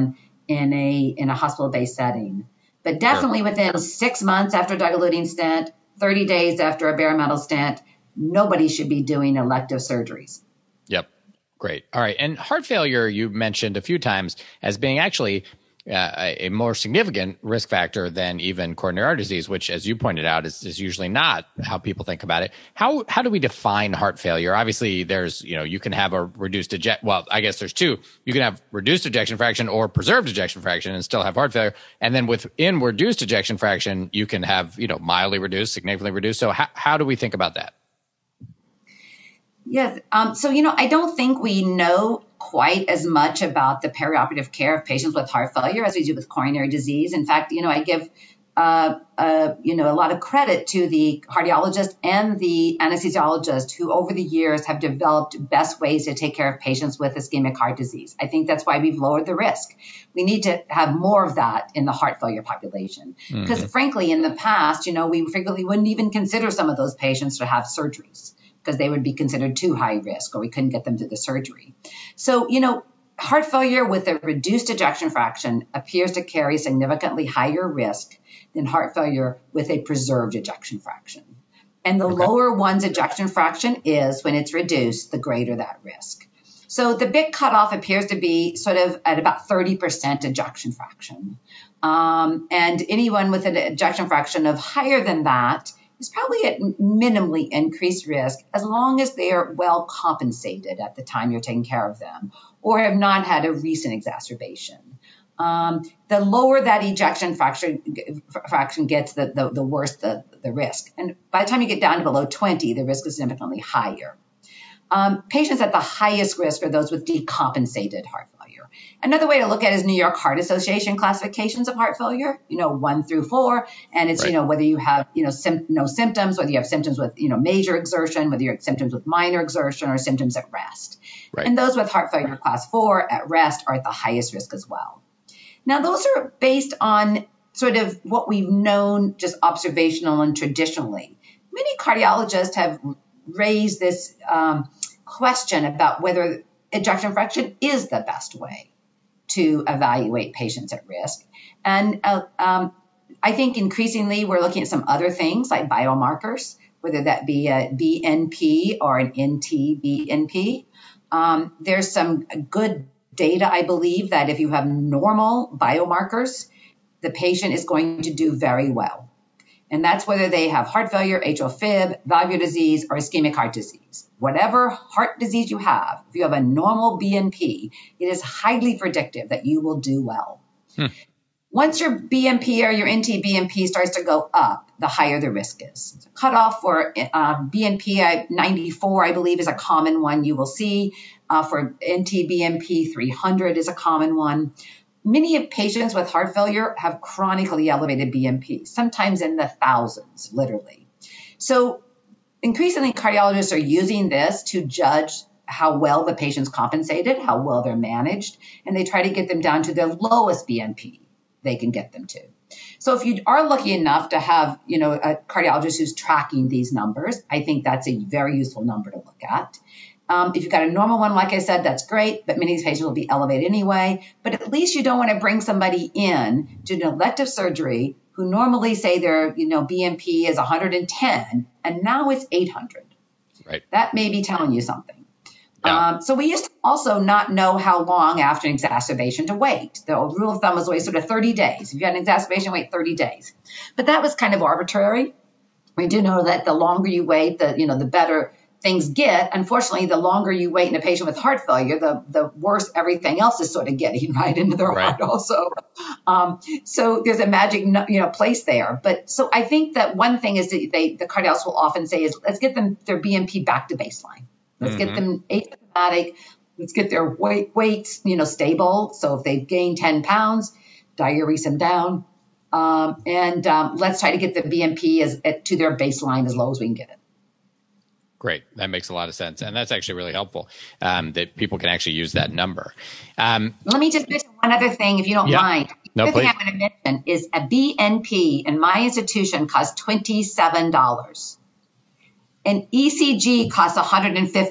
in a hospital-based setting. But definitely within 6 months after a drug-eluting stent, 30 days after a bare metal stent, nobody should be doing elective surgeries. Yep. Great. All right. And heart failure, you mentioned a few times as being actually a more significant risk factor than even coronary artery disease, which, as you pointed out, is usually not how people think about it. How do we define heart failure? Obviously, there's, you can have a reduced well, I guess there's two. You can have reduced ejection fraction or preserved ejection fraction and still have heart failure. And then within reduced ejection fraction, you can have, mildly reduced, significantly reduced. So how do we think about that? Yes. So, I don't think we know quite as much about the perioperative care of patients with heart failure as we do with coronary disease. In fact, I give, a lot of credit to the cardiologist and the anesthesiologist who over the years have developed best ways to take care of patients with ischemic heart disease. I think that's why we've lowered the risk. We need to have more of that in the heart failure population. Because frankly, in the past, we frequently wouldn't even consider some of those patients to have surgeries, because they would be considered too high risk or we couldn't get them to the surgery. So, heart failure with a reduced ejection fraction appears to carry significantly higher risk than heart failure with a preserved ejection fraction. And the lower one's ejection fraction is when it's reduced, the greater that risk. So the big cutoff appears to be sort of at about 30% ejection fraction. And anyone with an ejection fraction of higher than that is probably at minimally increased risk as long as they are well compensated at the time you're taking care of them or have not had a recent exacerbation. The lower that ejection fraction gets, the worse the risk. And by the time you get down to below 20, the risk is significantly higher. Patients at the highest risk are those with decompensated heart failure. Another way to look at it is New York Heart Association classifications of heart failure, 1 through 4. And it's, whether you have, no symptoms, whether you have symptoms with, major exertion, whether you have symptoms with minor exertion or symptoms at rest. Right. And those with heart failure class 4 at rest are at the highest risk as well. Now, those are based on sort of what we've known just observational and traditionally. Many cardiologists have raised this question about whether ejection fraction is the best way to evaluate patients at risk. And I think increasingly we're looking at some other things like biomarkers, whether that be a BNP or an NT-BNP. There's some good data, I believe, that if you have normal biomarkers, the patient is going to do very well. And that's whether they have heart failure, atrial fib, valvular disease, or ischemic heart disease. Whatever heart disease you have, if you have a normal BNP, it is highly predictive that you will do well. Once your BNP or your NT-BNP starts to go up, the higher the risk is. So cutoff for BNP 94, I believe, is a common one you will see. For NT-BNP 300 is a common one. Many patients with heart failure have chronically elevated BNP, sometimes in the thousands, literally. So increasingly, cardiologists are using this to judge how well the patient's compensated, how well they're managed, and they try to get them down to their lowest BNP they can get them to. So if you are lucky enough to have, a cardiologist who's tracking these numbers, I think that's a very useful number to look at. If you've got a normal one, like I said, that's great, but many of these patients will be elevated anyway. But at least you don't want to bring somebody in to an elective surgery who normally say their, BNP is 110, and now it's 800. Right. That may be telling you something. Yeah. So we used to also not know how long after an exacerbation to wait. The old rule of thumb was always sort of 30 days. If you had an exacerbation, wait 30 days. But that was kind of arbitrary. We do know that the longer you wait, the better things get. Unfortunately, the longer you wait in a patient with heart failure, the worse everything else is sort of getting right into their heart also. So there's a magic, place there. But so I think that one thing is that the cardiologists will often say is, let's get them their BNP back to baseline. Let's get them asymptomatic. Let's get their weights, stable. So if they've gained 10 pounds, diurese them down. And let's try to get the BNP to their baseline as low as we can get it. Great. That makes a lot of sense. And that's actually really helpful that people can actually use that number. Let me just mention one other thing, if you don't mind. The other thing I'm going to mention is a BNP in my institution costs $27. An ECG costs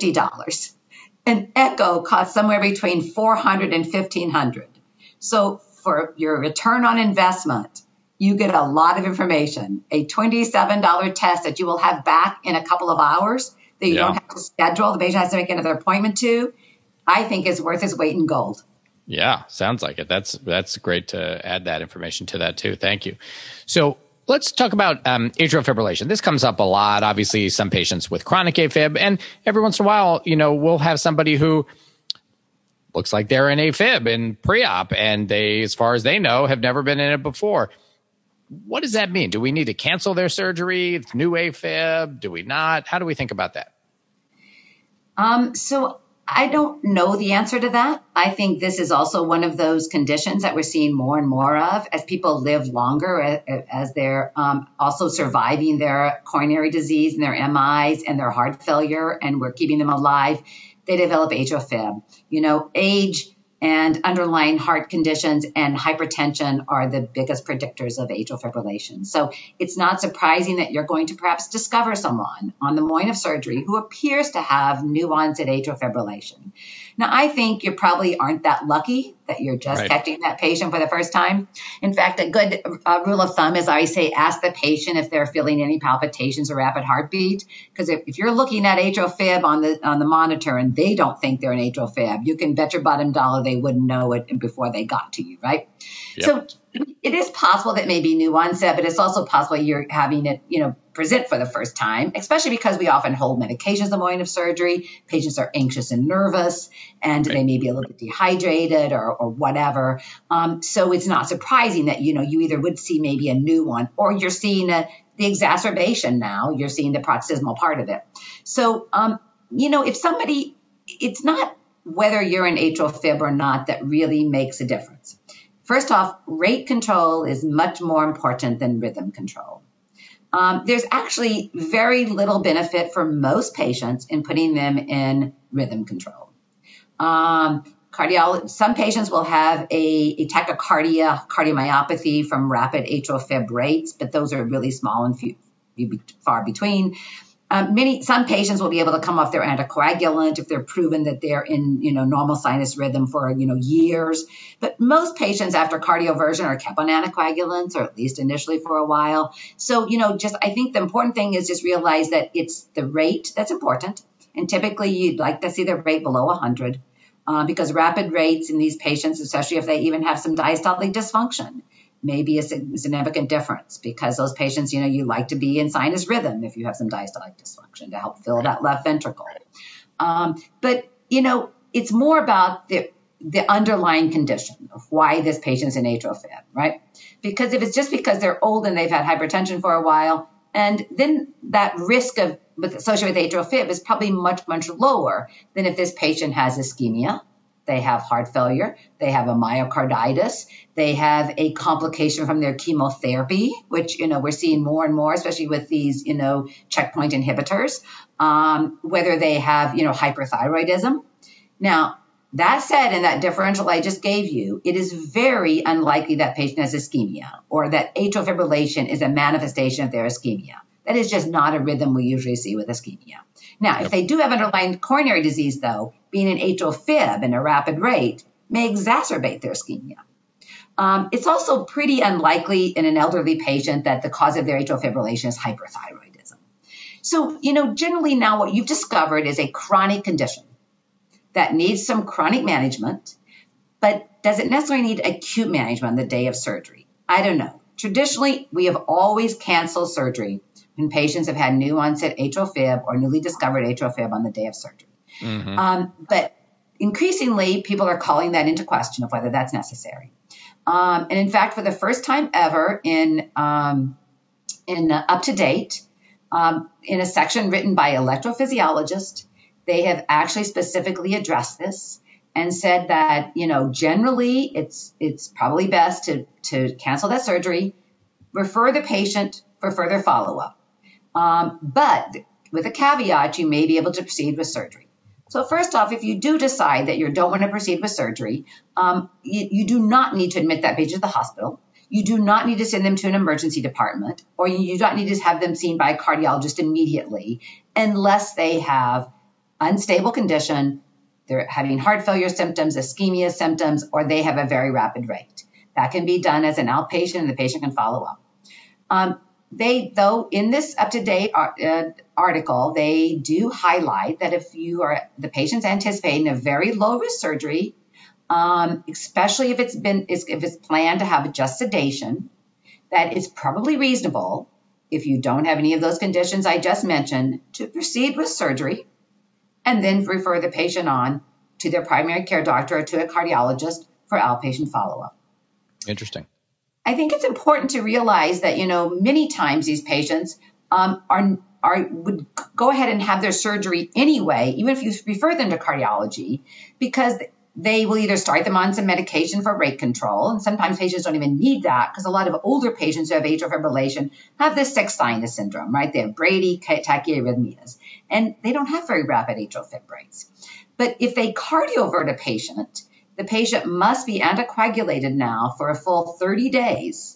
$150. An echo costs somewhere between $400 and $1,500. So for your return on investment, you get a lot of information. A $27 test that you will have back in a couple of hours that you don't have to schedule, the patient has to make another appointment to, I think is worth its weight in gold. Yeah, sounds like it. That's great to add that information to that too. Thank you. So let's talk about atrial fibrillation. This comes up a lot. Obviously, some patients with chronic AFib, and every once in a while, we'll have somebody who looks like they're in AFib in pre-op, and they, as far as they know, have never been in it before. What does that mean? Do we need to cancel their surgery? It's new AFib? Do we not? How do we think about that? So I don't know the answer to that. I think this is also one of those conditions that we're seeing more and more of as people live longer, as they're also surviving their coronary disease and their MIs and their heart failure, and we're keeping them alive. They develop atrial fib. Age and underlying heart conditions and hypertension are the biggest predictors of atrial fibrillation. So it's not surprising that you're going to perhaps discover someone on the morning of surgery who appears to have new onset atrial fibrillation. Now, I think you probably aren't that lucky that you're just catching that patient for the first time. In fact, a good rule of thumb is I say ask the patient if they're feeling any palpitations or rapid heartbeat. Because if you're looking at atrial fib on the monitor and they don't think they're an atrial fib, you can bet your bottom dollar they wouldn't know it before they got to you, right? Yep. So it is possible that may be new onset, but it's also possible you're having it, present for the first time, especially because we often hold medications the morning of surgery. Patients are anxious and nervous, and they may be a little bit dehydrated or whatever. So it's not surprising that, you either would see maybe a new one or you're seeing the exacerbation now. You're seeing the paroxysmal part of it. So, if somebody, it's not whether you're an atrial fib or not that really makes a difference. First off, rate control is much more important than rhythm control. There's actually very little benefit for most patients in putting them in rhythm control. Some patients will have a tachycardia, cardiomyopathy from rapid atrial fib rates, but those are really small and few far between. Some patients will be able to come off their anticoagulant if they're proven that they're in, normal sinus rhythm for, years. But most patients after cardioversion are kept on anticoagulants, or at least initially for a while. So, I think the important thing is just realize that it's the rate that's important. And typically you'd like to see the rate below 100 because rapid rates in these patients, especially if they even have some diastolic dysfunction, may be a significant difference because those patients, you like to be in sinus rhythm if you have some diastolic dysfunction to help fill that left ventricle. But it's more about the underlying condition of why this patient's in atrial fib, right? Because if it's just because they're old and they've had hypertension for a while, and then that risk associated with atrial fib is probably much, much lower than if this patient has ischemia. They have heart failure, they have a myocarditis, they have a complication from their chemotherapy, which, we're seeing more and more, especially with these, checkpoint inhibitors, whether they have, hyperthyroidism. Now, that said, in that differential I just gave you, it is very unlikely that patient has ischemia or that atrial fibrillation is a manifestation of their ischemia. That is just not a rhythm we usually see with ischemia. Now, if they do have underlying coronary disease, though, being an atrial fib in a rapid rate may exacerbate their ischemia. It's also pretty unlikely in an elderly patient that the cause of their atrial fibrillation is hyperthyroidism. So, generally now what you've discovered is a chronic condition that needs some chronic management, but does it necessarily need acute management on the day of surgery? I don't know. Traditionally, we have always canceled surgery when patients have had new onset atrial fib or newly discovered atrial fib on the day of surgery. Mm-hmm. But increasingly, people are calling that into question of whether that's necessary. And in fact, for the first time ever in Up to Date, in a section written by electrophysiologists, they have actually specifically addressed this and said that, generally it's probably best to cancel that surgery, refer the patient for further follow-up. But with a caveat, you may be able to proceed with surgery. So first off, if you do decide that you don't want to proceed with surgery, you do not need to admit that patient to the hospital. You do not need to send them to an emergency department, or you don't need to have them seen by a cardiologist immediately unless they have unstable condition, they're having heart failure symptoms, ischemia symptoms, or they have a very rapid rate. That can be done as an outpatient and the patient can follow up. Though, in this up-to-date article, they do highlight that if the patient's anticipating a very low-risk surgery, especially if it's planned to have just sedation, that it's probably reasonable, if you don't have any of those conditions I just mentioned, to proceed with surgery and then refer the patient on to their primary care doctor or to a cardiologist for outpatient follow-up. Interesting. I think it's important to realize that, many times these patients would go ahead and have their surgery anyway, even if you refer them to cardiology, because they will either start them on some medication for rate control, and sometimes patients don't even need that because a lot of older patients who have atrial fibrillation have this sex sinus syndrome, right? They have Brady tachyarrhythmias, and they don't have very rapid atrial fib rates. But if they cardiovert a patient, the patient must be anticoagulated now for a full 30 days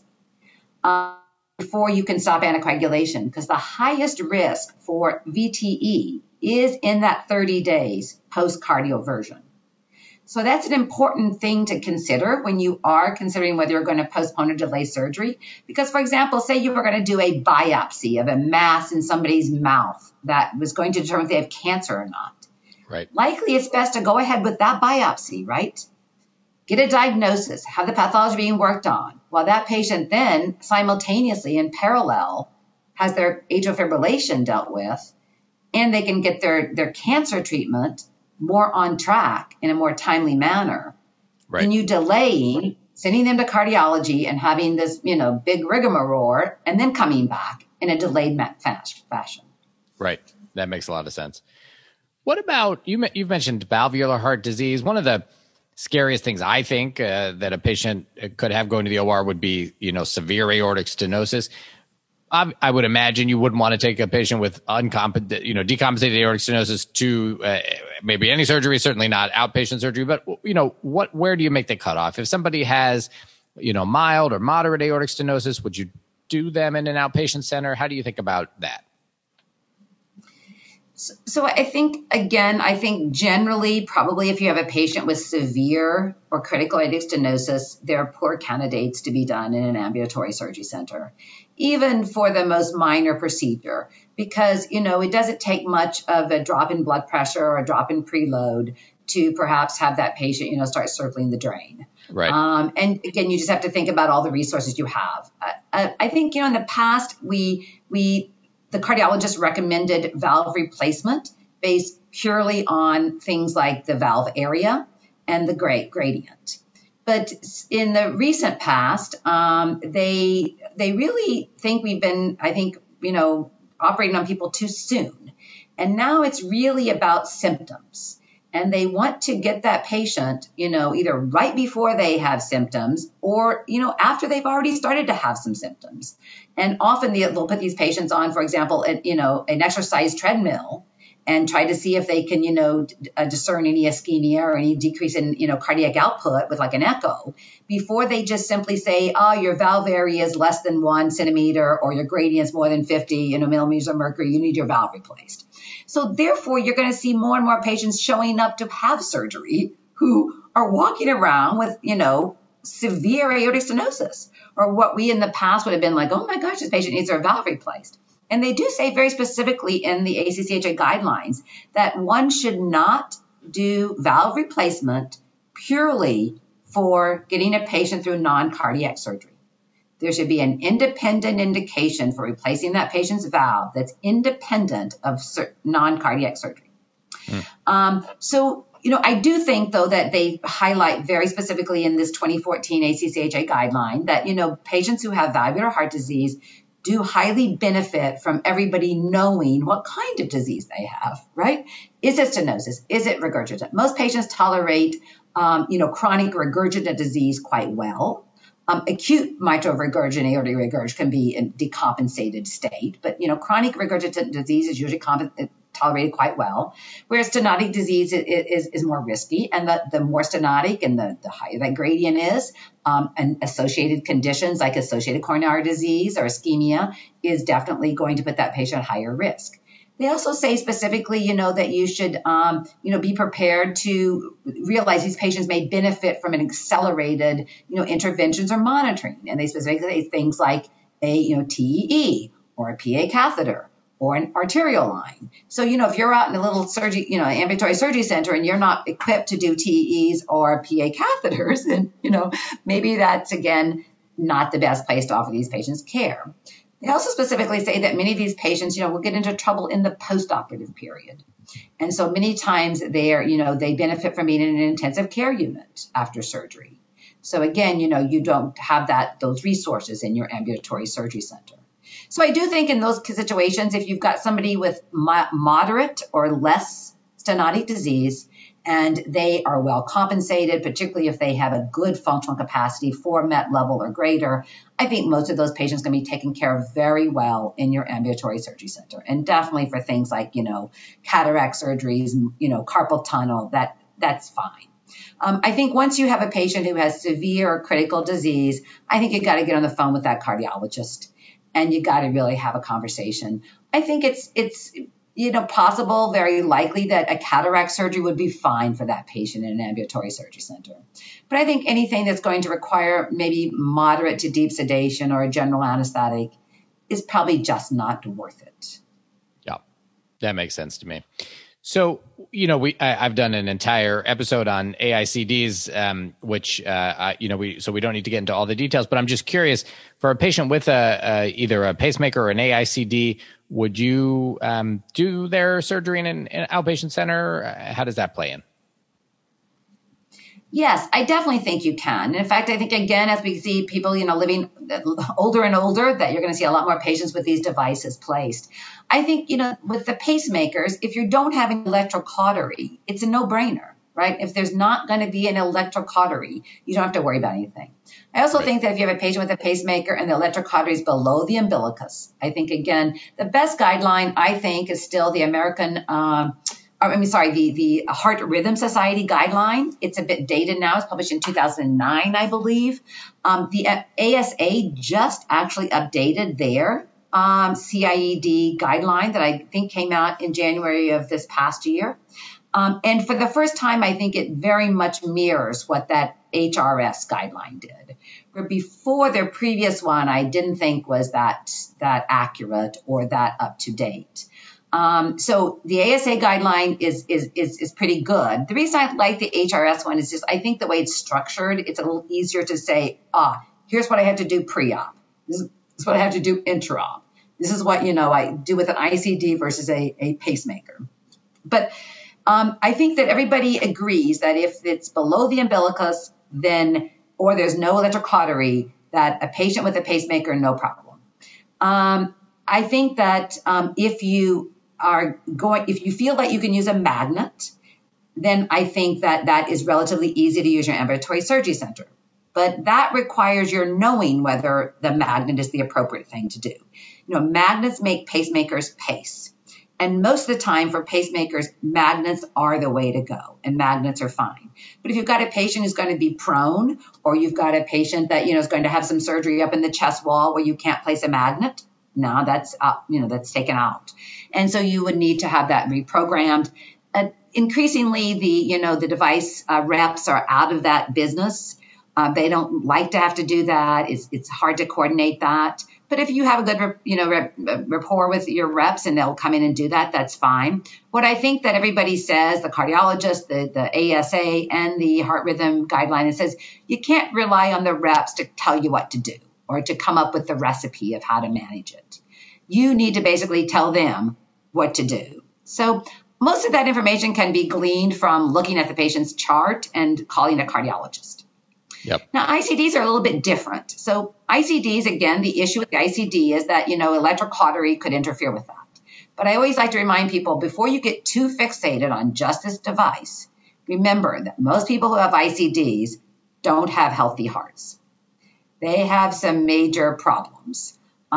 before you can stop anticoagulation, because the highest risk for VTE is in that 30 days post-cardioversion. So that's an important thing to consider when you are considering whether you're going to postpone or delay surgery. Because, for example, say you were going to do a biopsy of a mass in somebody's mouth that was going to determine if they have cancer or not. Right. Likely it's best to go ahead with that biopsy, right? Get a diagnosis, have the pathology being worked on, while that patient then simultaneously in parallel has their atrial fibrillation dealt with, and they can get their cancer treatment more on track in a more timely manner. Right. Than you delaying, sending them to cardiology and having this, big rigmarole and then coming back in a delayed fashion. Right. That makes a lot of sense. What about, you've mentioned valvular heart disease. One of the scariest things I think that a patient could have going to the OR would be, severe aortic stenosis. I would imagine you wouldn't want to take a patient with decompensated aortic stenosis to maybe any surgery, certainly not outpatient surgery. But where do you make the cutoff? If somebody has, mild or moderate aortic stenosis, would you do them in an outpatient center? How do you think about that? So I think generally, probably if you have a patient with severe or critical aortic stenosis, they're poor candidates to be done in an ambulatory surgery center, even for the most minor procedure, because, it doesn't take much of a drop in blood pressure or a drop in preload to perhaps have that patient, start circling the drain. Right. And again, you just have to think about all the resources you have. I think, in the past, the cardiologist recommended valve replacement based purely on things like the valve area and the gradient. But in the recent past, they really think we've been, operating on people too soon. And now it's really about symptoms. And they want to get that patient, either right before they have symptoms or, after they've already started to have some symptoms. And often they'll put these patients on, for example, an exercise treadmill and try to see if they can, discern any ischemia or any decrease in, cardiac output with like an echo before they just simply say, your valve area is less than 1 centimeter or your gradient is more than 50, millimeters of mercury, you need your valve replaced. So therefore, you're going to see more and more patients showing up to have surgery who are walking around with, severe aortic stenosis, or what we in the past would have been like, oh my gosh, this patient needs their valve replaced. And they do say very specifically in the ACCHA guidelines that one should not do valve replacement purely for getting a patient through non-cardiac surgery. There should be an independent indication for replacing that patient's valve that's independent of non-cardiac surgery. So, I do think, though, that they highlight very specifically in this 2014 ACCHA guideline that, patients who have valvular heart disease do highly benefit from everybody knowing what kind of disease they have, right? Is it stenosis? Is it regurgitant? Most patients tolerate, chronic regurgitant disease quite well. Acute mitral regurgitation, aortic regurg can be a decompensated state, but, chronic regurgitant disease is usually tolerated quite well, whereas stenotic disease is more risky. And the more stenotic and the higher that gradient is, and associated conditions like associated coronary disease or ischemia is definitely going to put that patient at higher risk. They also say specifically, that you should, be prepared to realize these patients may benefit from an accelerated, interventions or monitoring. And they specifically say things like a, TEE or a PA catheter or an arterial line. So, if you're out in a little surgery, ambulatory surgery center and you're not equipped to do TEEs or PA catheters, then, maybe that's, again, not the best place to offer these patients care. They also specifically say that many of these patients, will get into trouble in the postoperative period. And so many times they benefit from being in an intensive care unit after surgery. So again, you don't have those resources in your ambulatory surgery center. So I do think in those situations, if you've got somebody with moderate or less stenotic disease, and they are well compensated, particularly if they have a good functional capacity, 4 MET level or greater, I think most of those patients can be taken care of very well in your ambulatory surgery center. And definitely for things like, cataract surgeries, carpal tunnel, that's fine. I think once you have a patient who has severe or critical disease, I think you got to get on the phone with that cardiologist and you got to really have a conversation. I think it's possible, very likely that a cataract surgery would be fine for that patient in an ambulatory surgery center. But I think anything that's going to require maybe moderate to deep sedation or a general anesthetic is probably just not worth it. Yeah, that makes sense to me. So, I've done an entire episode on AICDs, which, so we don't need to get into all the details, but I'm just curious, for a patient with either a pacemaker or an AICD, would you do their surgery in an outpatient center? How does that play in? Yes, I definitely think you can. And in fact, I think, again, as we see people, living older and older, that you're going to see a lot more patients with these devices placed. I think, with the pacemakers, if you don't have an electrocautery, it's a no-brainer, right? If there's not going to be an electrocautery, you don't have to worry about anything. I also think that if you have a patient with a pacemaker and the electrocautery is below the umbilicus, I think, again, the best guideline, I think, is still the the Heart Rhythm Society guideline. It's a bit dated now. It's published in 2009, I believe. The ASA just actually updated their CIED guideline that I think came out in January of this past year. And for the first time, I think it very much mirrors what that HRS guideline did. Where before their previous one, I didn't think was that accurate or that up to date. So the ASA guideline is pretty good. The reason I like the HRS one is just, I think the way it's structured, it's a little easier to say, here's what I have to do pre-op. This is what I have to do intra-op. This is what, I do with an ICD versus a pacemaker. But I think that everybody agrees that if it's below the umbilicus, or there's no electrocautery, that a patient with a pacemaker, no problem. I think that if you feel that you can use a magnet, then I think that is relatively easy to use your ambulatory surgery center. But that requires your knowing whether the magnet is the appropriate thing to do. Magnets make pacemakers pace. And most of the time for pacemakers, magnets are the way to go, and magnets are fine. But if you've got a patient who's going to be prone, or you've got a patient that, is going to have some surgery up in the chest wall where you can't place a magnet, no, that's taken out. And so you would need to have that reprogrammed. Increasingly, the device reps are out of that business. They don't like to have to do that. It's hard to coordinate that. But if you have a good, rapport with your reps and they'll come in and do that, that's fine. What I think that everybody says, the cardiologist, the ASA, and the heart rhythm guideline, it says you can't rely on the reps to tell you what to do or to come up with the recipe of how to manage it. You need to basically tell them what to do. So most of that information can be gleaned from looking at the patient's chart and calling a cardiologist. Yep. Now, ICDs are a little bit different. So ICDs, again, the issue with the ICD is that, electrocautery could interfere with that. But I always like to remind people, before you get too fixated on just this device, remember that most people who have ICDs don't have healthy hearts. They have some major problems.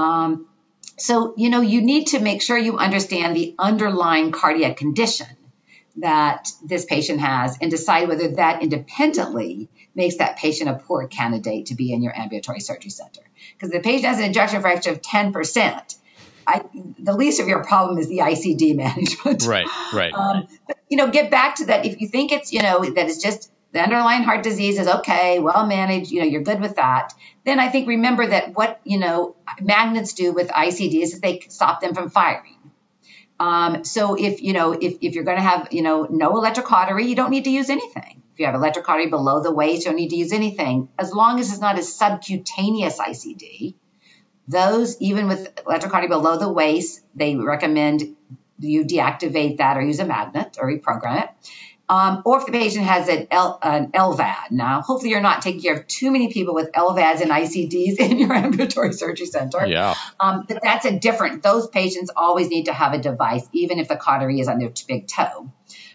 So, you need to make sure you understand the underlying cardiac condition that this patient has and decide whether that independently makes that patient a poor candidate to be in your ambulatory surgery center. Because if the patient has an ejection fraction of 10%, the least of your problem is the ICD management. Right. But, get back to that. If you think it's, that it's just the underlying heart disease is okay, well managed, you're good with that. Then I think remember that what, magnets do with ICD is that they stop them from firing. So if you're going to have, no electric cautery, you don't need to use anything. If you have electric cautery below the waist, you don't need to use anything. As long as it's not a subcutaneous ICD, those, even with electric cautery below the waist, they recommend you deactivate that or use a magnet or reprogram it. Or if the patient has an LVAD. Now, hopefully you're not taking care of too many people with LVADs and ICDs in your ambulatory surgery center. Yeah. But that's those patients always need to have a device, even if the cautery is on their big toe.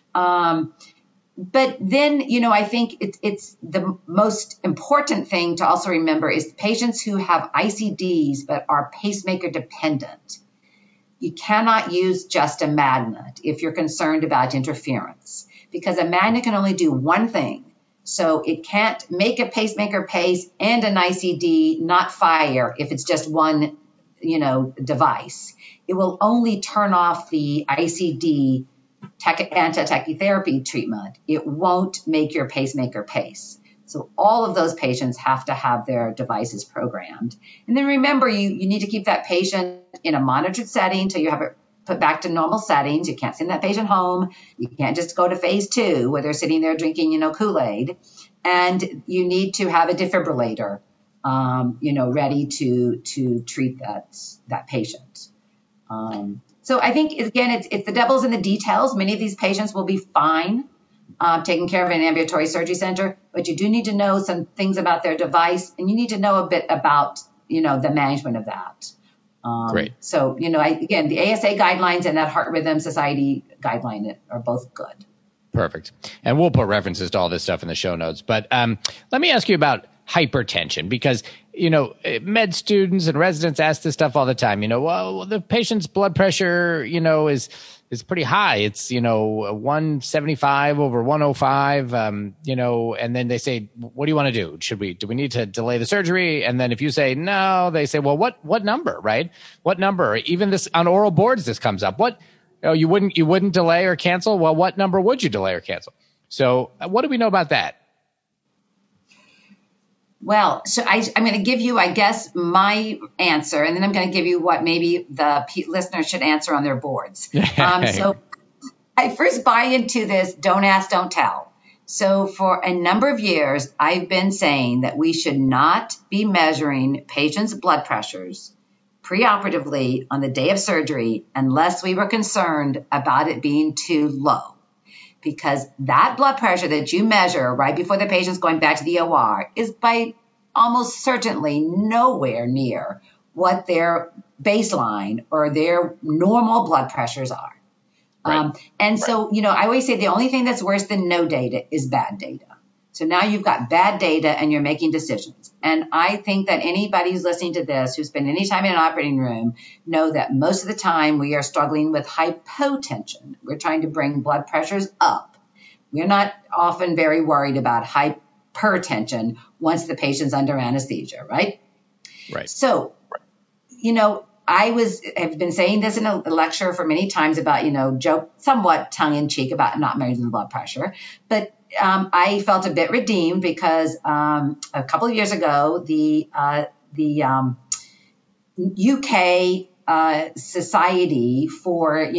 But then, I think it's the most important thing to also remember is patients who have ICDs but are pacemaker dependent. You cannot use just a magnet if you're concerned about interference, because a magnet can only do one thing. So it can't make a pacemaker pace and an ICD not fire if it's just one, device. It will only turn off the ICD anti-tachytherapy treatment. It won't make your pacemaker pace. So all of those patients have to have their devices programmed. And then remember, you need to keep that patient in a monitored setting until you have it put back to normal settings. You can't send that patient home. You can't just go to phase 2 where they're sitting there drinking, Kool-Aid. And you need to have a defibrillator, ready to treat that patient. So I think, again, it's the devil's in the details. Many of these patients will be fine taken care of in an ambulatory surgery center, but you do need to know some things about their device, and you need to know a bit about, the management of that. Great. So, the ASA guidelines and that Heart Rhythm Society guideline are both good. Perfect. And we'll put references to all this stuff in the show notes. But let me ask you about hypertension, because, med students and residents ask this stuff all the time. Well, the patient's blood pressure, is pretty high. It's, 175 over 105, and then they say, what do you want to do? Do we need to delay the surgery? And then if you say no, they say, well, what number, right? What number? Even this on oral boards, this comes up. You wouldn't delay or cancel? Well, what number would you delay or cancel? So what do we know about that? Well, so I'm going to give you, I guess, my answer, and then I'm going to give you what maybe the listeners should answer on their boards. So I first buy into this, don't ask, don't tell. So for a number of years, I've been saying that we should not be measuring patients' blood pressures preoperatively on the day of surgery unless we were concerned about it being too low. Because that blood pressure that you measure right before the patient's going back to the OR is by almost certainly nowhere near what their baseline or their normal blood pressures are. Right. So, I always say the only thing that's worse than no data is bad data. So now you've got bad data and you're making decisions. And I think that anybody who's listening to this, who's spent any time in an operating room, know that most of the time we are struggling with hypotension. We're trying to bring blood pressures up. We're not often very worried about hypertension once the patient's under anesthesia, right? Right. So, I've been saying this in a lecture for many times about, joke somewhat tongue in cheek about not measuring the blood pressure, but I felt a bit redeemed because a couple of years ago, the UK Society for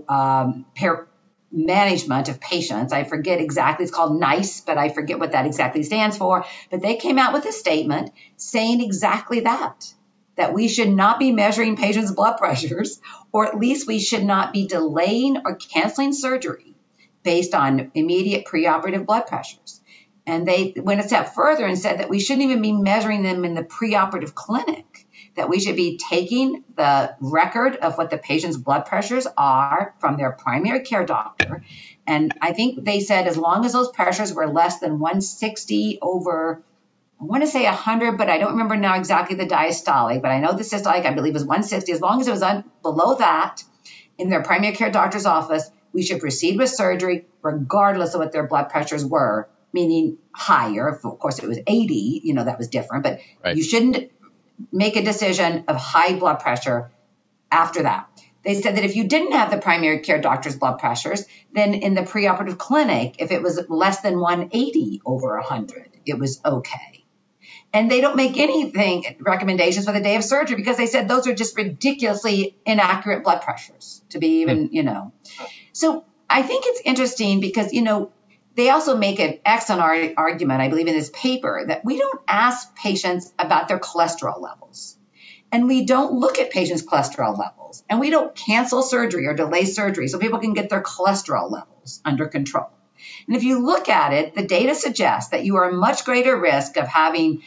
management of patients, I forget exactly, it's called NICE, but I forget what that exactly stands for. But they came out with a statement saying exactly that we should not be measuring patients' blood pressures, or at least we should not be delaying or canceling surgery based on immediate preoperative blood pressures. And they went a step further and said that we shouldn't even be measuring them in the preoperative clinic, that we should be taking the record of what the patient's blood pressures are from their primary care doctor. And I think they said as long as those pressures were less than 160 over, I want to say 100, but I don't remember now exactly the diastolic, but I know the systolic, I believe, was 160. As long as it was below that in their primary care doctor's office, we should proceed with surgery regardless of what their blood pressures were, meaning higher. Of course, it was 80, that was different, but right. You shouldn't make a decision of high blood pressure after that. They said that if you didn't have the primary care doctor's blood pressures, then in the preoperative clinic, if it was less than 180 over 100, it was okay. And they don't make recommendations for the day of surgery because they said those are just ridiculously inaccurate blood pressures to be even, So I think it's interesting because, they also make an excellent argument, I believe, in this paper that we don't ask patients about their cholesterol levels. And we don't look at patients' cholesterol levels. And we don't cancel surgery or delay surgery so people can get their cholesterol levels under control. And if you look at it, the data suggests that you are at much greater risk of having,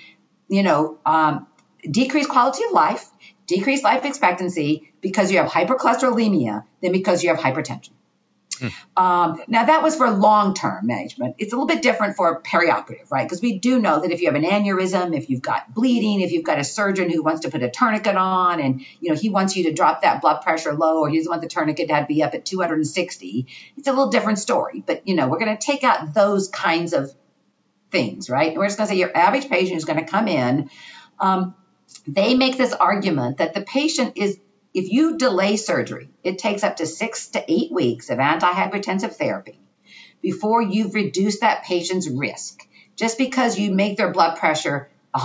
decreased quality of life, decreased life expectancy because you have hypercholesterolemia than because you have hypertension. Now, that was for long-term management. It's a little bit different for perioperative, right? Because we do know that if you have an aneurysm, if you've got bleeding, if you've got a surgeon who wants to put a tourniquet on and, he wants you to drop that blood pressure low or he doesn't want the tourniquet to be up at 260, it's a little different story. But, we're going to take out those kinds of things, right? We're just going to say your average patient is going to come in. They make this argument that the patient is, if you delay surgery, it takes up to 6 to 8 weeks of antihypertensive therapy before you've reduced that patient's risk. Just because you make their blood pressure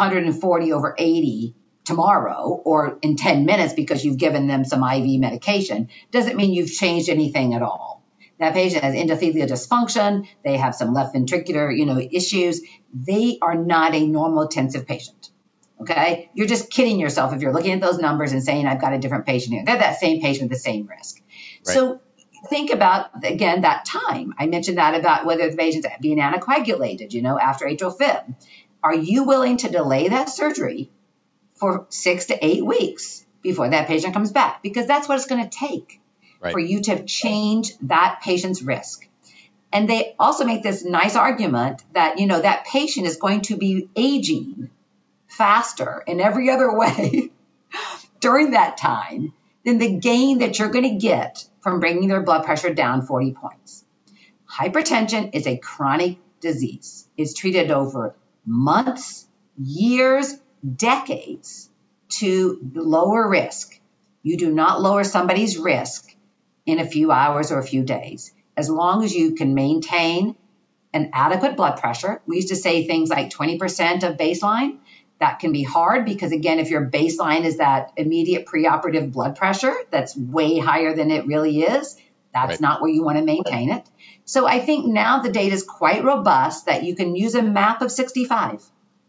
140 over 80 tomorrow or in 10 minutes because you've given them some IV medication doesn't mean you've changed anything at all. That patient has endothelial dysfunction. They have some left ventricular, issues. They are not a normotensive patient. Okay. You're just kidding yourself if you're looking at those numbers and saying, I've got a different patient here. They're that same patient with the same risk. Right. So think about, again, that time. I mentioned that about whether the patient's being anticoagulated, after atrial fib. Are you willing to delay that surgery for 6 to 8 weeks before that patient comes back? Because that's what it's going to take for you to change that patient's risk. And they also make this nice argument that, that patient is going to be aging faster in every other way during that time than the gain that you're going to get from bringing their blood pressure down 40 points. Hypertension is a chronic disease. It's treated over months, years, decades to lower risk. You do not lower somebody's risk in a few hours or a few days. As long as you can maintain an adequate blood pressure, we used to say things like 20% of baseline. That can be hard because, again, if your baseline is that immediate preoperative blood pressure that's way higher than it really is, that's not where you want to maintain it. So I think now the data is quite robust that you can use a MAP of 65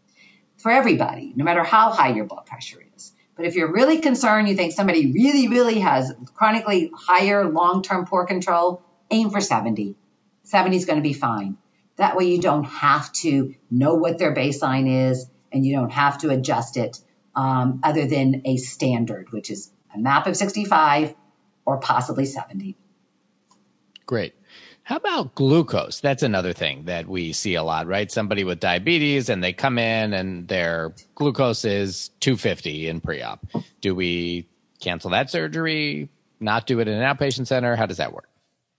for everybody, no matter how high your blood pressure is. But if you're really concerned, you think somebody really, really has chronically higher long-term poor control, aim for 70. 70 is going to be fine. That way you don't have to know what their baseline is, and you don't have to adjust it other than a standard, which is a MAP of 65 or possibly 70. Great. How about glucose? That's another thing that we see a lot, right? Somebody with diabetes and they come in and their glucose is 250 in pre-op. Do we cancel that surgery, not do it in an outpatient center? How does that work?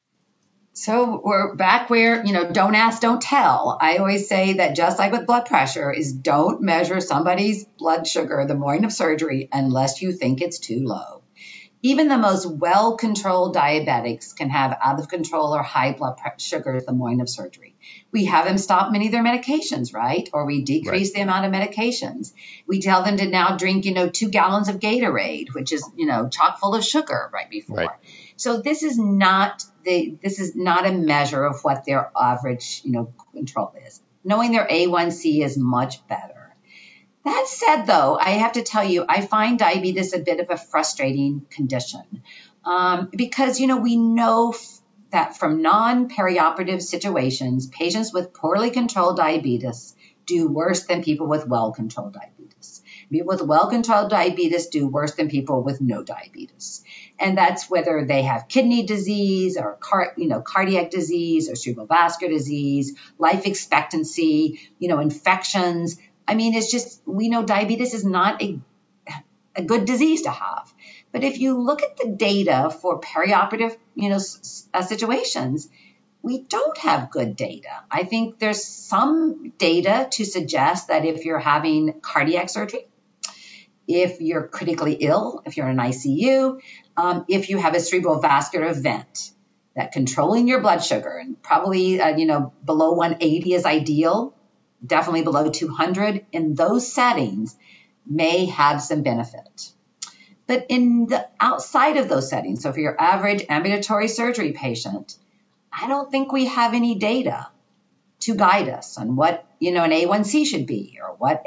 So we're back where, don't ask, don't tell. I always say that just like with blood pressure is don't measure somebody's blood sugar the morning of surgery unless you think it's too low. Even the most well-controlled diabetics can have out of control or high blood sugar the morning of surgery. We have them stop many of their medications, right? Or we decrease the amount of medications. We tell them to now drink, 2 gallons of Gatorade, which is, chock full of sugar right before. Right. So this is not a measure of what their average, control is. Knowing their A1C is much better. That said, though, I have to tell you, I find diabetes a bit of a frustrating condition because, we know that from non-perioperative situations, patients with poorly controlled diabetes do worse than people with well-controlled diabetes. People with well-controlled diabetes do worse than people with no diabetes. And that's whether they have kidney disease or cardiac disease or cerebrovascular disease, life expectancy, infections. I mean, it's just, we know diabetes is not a good disease to have. But if you look at the data for perioperative, situations, we don't have good data. I think there's some data to suggest that if you're having cardiac surgery, if you're critically ill, if you're in an ICU, if you have a cerebral vascular event, that controlling your blood sugar, and probably, below 180 is ideal, definitely below 200 in those settings may have some benefit. But in the outside of those settings, so for your average ambulatory surgery patient, I don't think we have any data to guide us on what, an A1C should be, or what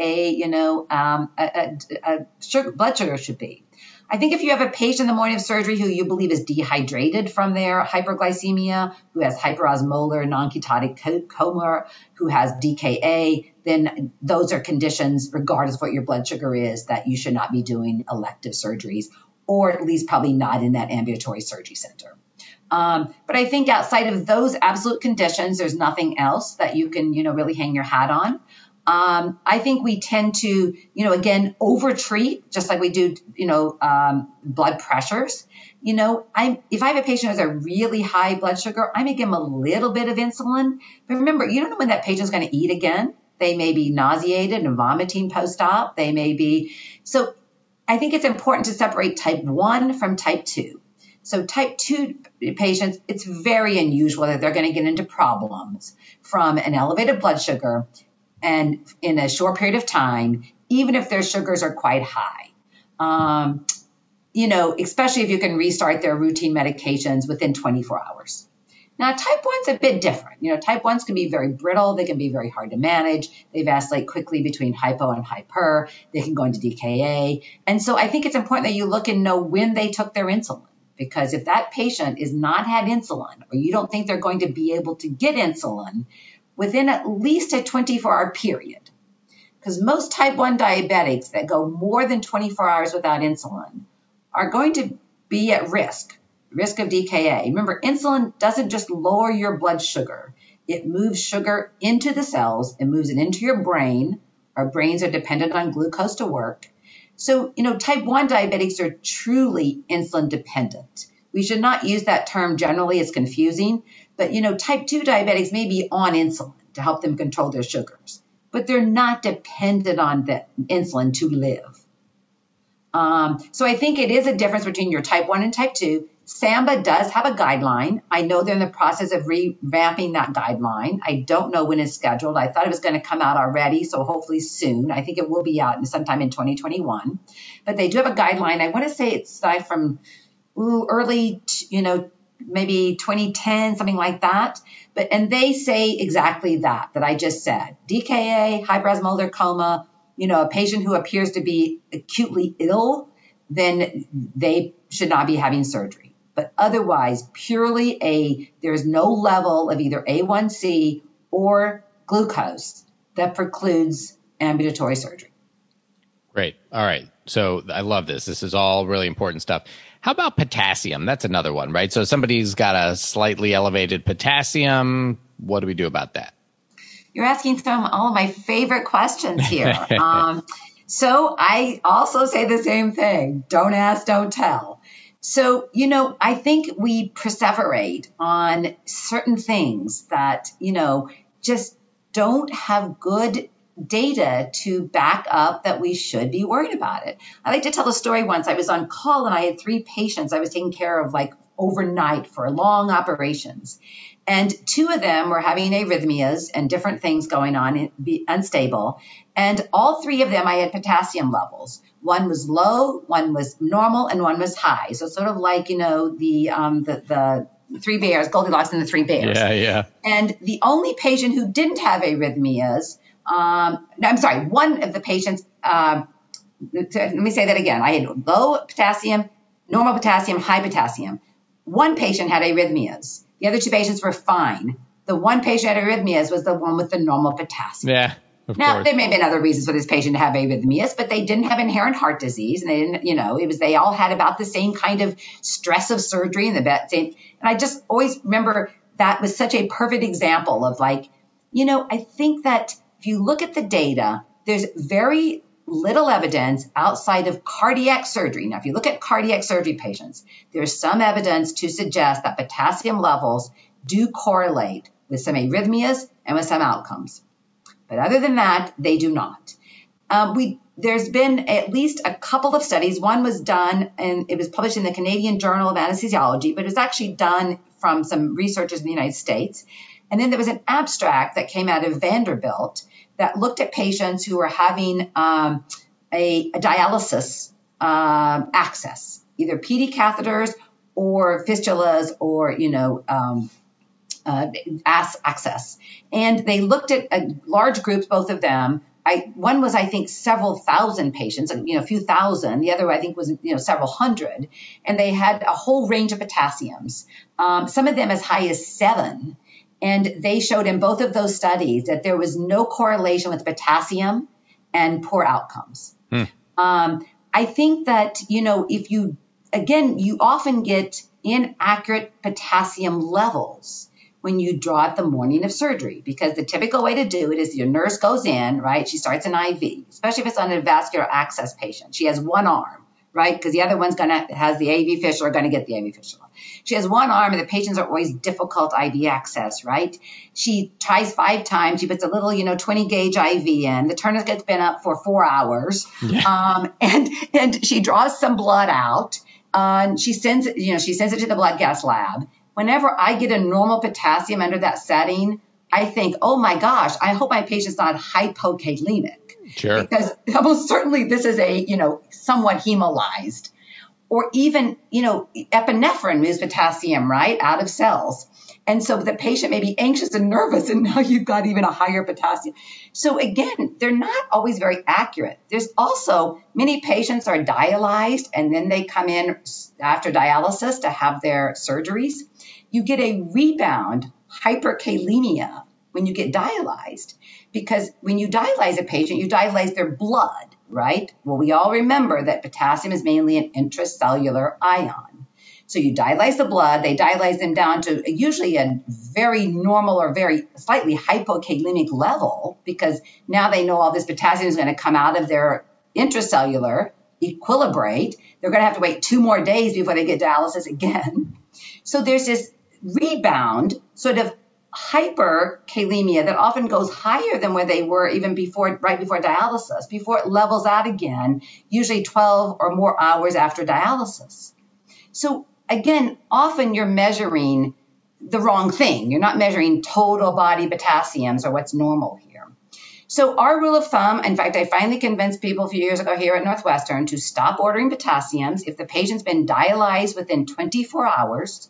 blood sugar should be. I think if you have a patient in the morning of surgery who you believe is dehydrated from their hyperglycemia, who has hyperosmolar non-ketotic coma, who has DKA, then those are conditions, regardless of what your blood sugar is, that you should not be doing elective surgeries, or at least probably not in that ambulatory surgery center. But I think outside of those absolute conditions, there's nothing else that you can, really hang your hat on. I think we tend to, again, overtreat, just like we do, blood pressures. If I have a patient who has a really high blood sugar, I may give them a little bit of insulin. But remember, you don't know when that patient's going to eat again. They may be nauseated and vomiting post-op. They may be. So I think it's important to separate type 1 from type 2. So type 2 patients, it's very unusual that they're going to get into problems from an elevated blood sugar and in a short period of time, even if their sugars are quite high. Especially if you can restart their routine medications within 24 hours. Now, type 1's a bit different. Type 1s can be very brittle. They can be very hard to manage. They vacillate quickly between hypo and hyper. They can go into DKA. And so I think it's important that you look and know when they took their insulin. Because if that patient is not had insulin, or you don't think they're going to be able to get insulin within at least a 24-hour period, because most type 1 diabetics that go more than 24 hours without insulin are going to be at risk of DKA. Remember, insulin doesn't just lower your blood sugar. It moves sugar into the cells. It moves it into your brain. Our brains are dependent on glucose to work. So, type 1 diabetics are truly insulin dependent. We should not use that term generally. It's confusing. But, type 2 diabetics may be on insulin to help them control their sugars, but they're not dependent on the insulin to live. So I think it is a difference between your type 1 and type 2. SAMBA does have a guideline. I know they're in the process of revamping that guideline. I don't know when it's scheduled. I thought it was going to come out already, so hopefully soon. I think it will be out sometime in 2021. But they do have a guideline. I want to say it's from early, maybe 2010, something like that. And they say exactly that I just said. DKA, hyperosmolar coma, a patient who appears to be acutely ill, then they should not be having surgery. But otherwise, there's no level of either A1C or glucose that precludes ambulatory surgery. Great. All right. So I love this. This is all really important stuff. How about potassium? That's another one, right? So somebody's got a slightly elevated potassium. What do we do about that? You're asking all of my favorite questions here. So I also say the same thing. Don't ask, don't tell. So, I think we perseverate on certain things that, just don't have good data to back up that we should be worried about it. I like to tell a story once. I was on call and I had 3 patients I was taking care of overnight for long operations. And 2 of them were having arrhythmias and different things going on, unstable. And all 3 of them, I had potassium levels. One was low, one was normal, and one was high. So sort of like, the 3 bears, Goldilocks and the 3 bears. Yeah. And the only patient who didn't have arrhythmias, one of the patients, let me say that again. I had low potassium, normal potassium, high potassium. One patient had arrhythmias. The other 2 patients were fine. The one patient had arrhythmias was the one with the normal potassium. Yeah. Now, there may have been other reasons for this patient to have arrhythmias, but they didn't have inherent heart disease. And they didn't, they all had about the same kind of stress of surgery and and I just always remember that was such a perfect example of I think that if you look at the data, there's very little evidence outside of cardiac surgery. Now, if you look at cardiac surgery patients, there's some evidence to suggest that potassium levels do correlate with some arrhythmias and with some outcomes. But other than that, they do not. We there's been at least a couple of studies. One was done, and it was published in the Canadian Journal of Anesthesiology, but it was actually done from some researchers in the United States. And then there was an abstract that came out of Vanderbilt that looked at patients who were having a dialysis access, either PD catheters or fistulas or, access. And they looked at large groups, both of them. One was, I think, several thousand patients, a few thousand. The other, I think, was, several hundred. And they had a whole range of potassiums, some of them as high as 7. And they showed in both of those studies that there was no correlation with potassium and poor outcomes. I think that, if you often get inaccurate potassium levels when you draw it the morning of surgery, because the typical way to do it is your nurse goes in, right? She starts an IV, especially if it's on a vascular access patient. She has one arm, right? Because the other one's has the AV fistula, going to get the AV fistula. She has one arm, and the patients are always difficult IV access, right? She tries 5 times. She puts a little, 20 gauge IV in. The tourniquet gets been up for 4 hours, and she draws some blood out. She sends it to the blood gas lab. Whenever I get a normal potassium under that setting, I think, oh my gosh, I hope my patient's not hypokalemic. Sure. Because almost certainly this is a, somewhat hemolyzed. Or even, epinephrine moves potassium, right, out of cells. And so the patient may be anxious and nervous, and now you've got even a higher potassium. So again, they're not always very accurate. There's also many patients are dialyzed, and then they come in after dialysis to have their surgeries. You get a rebound hyperkalemia when you get dialyzed, because when you dialyze a patient, you dialyze their blood, right? Well, we all remember that potassium is mainly an intracellular ion. So you dialyze the blood, they dialyze them down to usually a very normal or very slightly hypokalemic level, because now they know all this potassium is going to come out of their intracellular, equilibrate. They're going to have to wait 2 more days before they get dialysis again. So there's this rebound sort of hyperkalemia that often goes higher than where they were even right before dialysis, before it levels out again, usually 12 or more hours after dialysis. So again, often you're measuring the wrong thing. You're not measuring total body potassiums or what's normal here. So our rule of thumb, in fact, I finally convinced people a few years ago here at Northwestern to stop ordering potassiums if the patient's been dialyzed within 24 hours.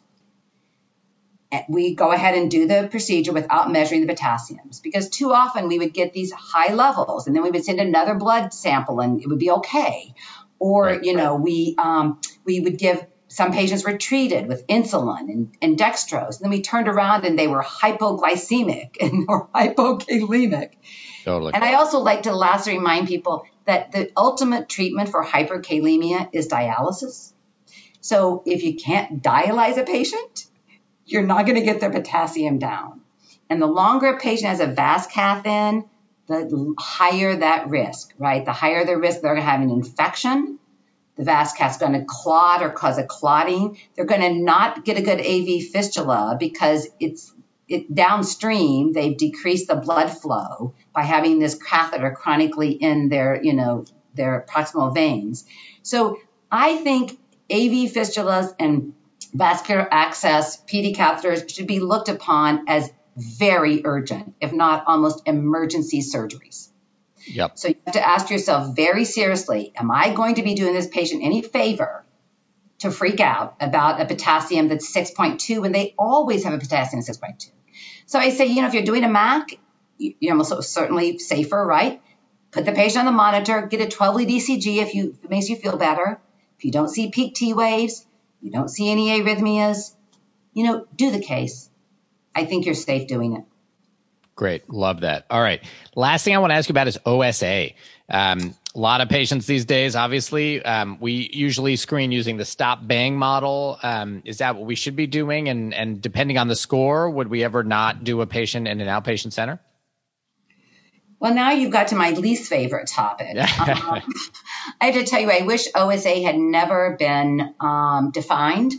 We go ahead and do the procedure without measuring the potassiums, because too often we would get these high levels and then we would send another blood sample and it would be okay. Or, we would give, some patients were treated with insulin and dextrose, and then we turned around and they were hypoglycemic and or hypokalemic. Totally. And I also like to lastly remind people that the ultimate treatment for hyperkalemia is dialysis. So if you can't dialyze a patient, you're not going to get their potassium down. And the longer a patient has a VAS cath in, the higher that risk, right? The higher the risk they're going to have an infection. The VAS cath's going to clot or cause a clotting. They're going to not get a good AV fistula because it downstream, they've decreased the blood flow by having this catheter chronically in their proximal veins. So I think AV fistulas and vascular access PD catheters should be looked upon as very urgent, if not almost emergency surgeries. Yep. So you have to ask yourself very seriously, am I going to be doing this patient any favor to freak out about a potassium that's 6.2 when they always have a potassium of 6.2? So I say, if you're doing a MAC, you're almost certainly safer, right? Put the patient on the monitor, get a 12-lead ECG if it makes you feel better. If you don't see peak T waves, you don't see any arrhythmias, do the case. I think you're safe doing it. Great. Love that. All right. Last thing I want to ask you about is OSA. A lot of patients these days, obviously, we usually screen using the stop bang model. Is that what we should be doing? And depending on the score, would we ever not do a patient in an outpatient center? Well, now you've got to my least favorite topic. I have to tell you, I wish OSA had never been defined,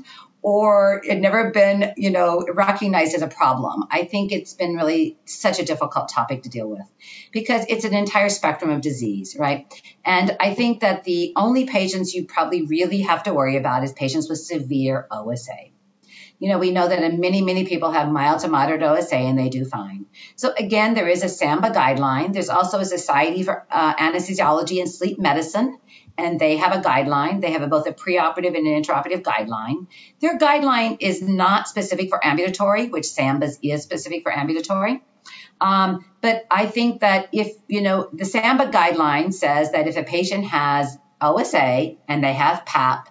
or it never been, recognized as a problem. I think it's been really such a difficult topic to deal with because it's an entire spectrum of disease, right? And I think that the only patients you probably really have to worry about is patients with severe OSA. We know that many, many people have mild to moderate OSA and they do fine. So again, there is a SAMBA guideline. There's also a Society for Anesthesiology and Sleep Medicine, and they have a guideline. They have both a preoperative and an intraoperative guideline. Their guideline is not specific for ambulatory, which SAMBA's is specific for ambulatory. But I think that if, the SAMBA guideline says that if a patient has OSA and they have PAP,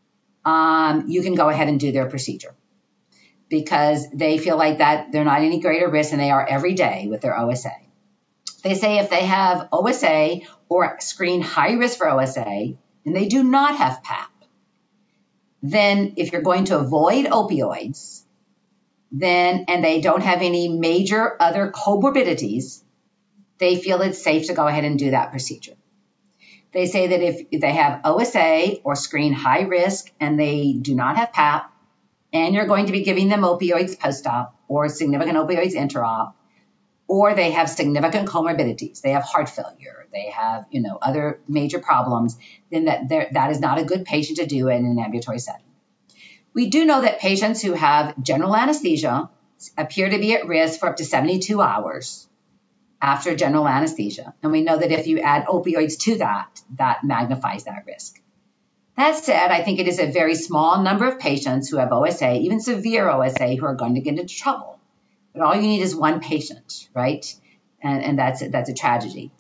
you can go ahead and do their procedure, because they feel like that they're not any greater risk than they are every day with their OSA. They say if they have OSA or screen high risk for OSA and they do not have PAP, then if you're going to avoid opioids, and they don't have any major other comorbidities, they feel it's safe to go ahead and do that procedure. They say that if they have OSA or screen high risk and they do not have PAP, and you're going to be giving them opioids post-op or significant opioids intra-op, or they have significant comorbidities, they have heart failure, they have, other major problems, then that is not a good patient to do in an ambulatory setting. We do know that patients who have general anesthesia appear to be at risk for up to 72 hours after general anesthesia. And we know that if you add opioids to that magnifies that risk. That said, I think it is a very small number of patients who have OSA, even severe OSA, who are going to get into trouble. But all you need is one patient, right? And that's a tragedy.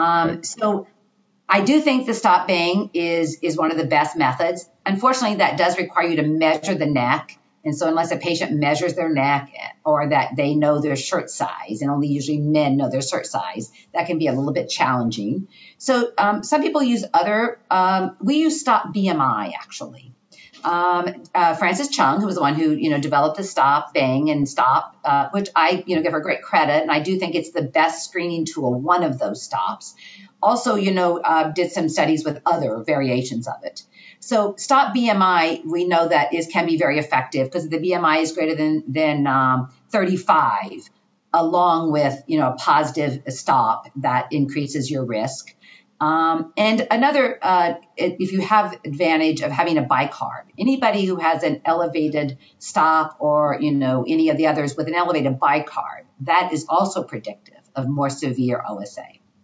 So I do think the stop bang is one of the best methods. Unfortunately, that does require you to measure the neck. And so unless a patient measures their neck or that they know their shirt size, and only usually men know their shirt size, that can be a little bit challenging. So some people use we use Stop BMI, actually. Frances Chung, who was the one who, developed the Stop Bang and Stop, which I, give her great credit. And I do think it's the best screening tool, one of those stops. Also, did some studies with other variations of it. So Stop BMI, we know that can be very effective because the BMI is greater than 35, along with, a positive stop that increases your risk. And another, if you have advantage of having a bicarb, anybody who has an elevated stop or, any of the others with an elevated bicarb, that is also predictive of more severe OSA.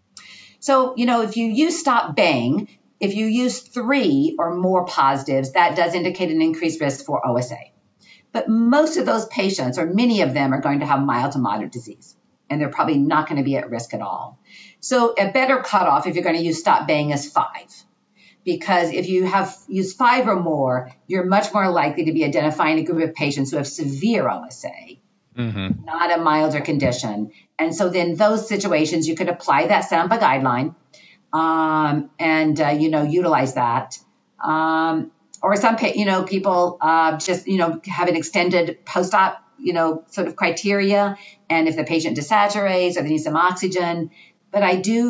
So, if you use Stop Bang, if you use 3 or more positives, that does indicate an increased risk for OSA. But most of those patients, or many of them, are going to have mild to moderate disease, and they're probably not going to be at risk at all. So a better cutoff, if you're going to use Stop Bang, is 5. Because if you have used 5 or more, you're much more likely to be identifying a group of patients who have severe OSA, not a milder condition. And so then those situations, you could apply that SAMBA guideline, and utilize that. Or some, people just, have an extended post-op, sort of criteria. And if the patient desaturates or they need some oxygen. But I do,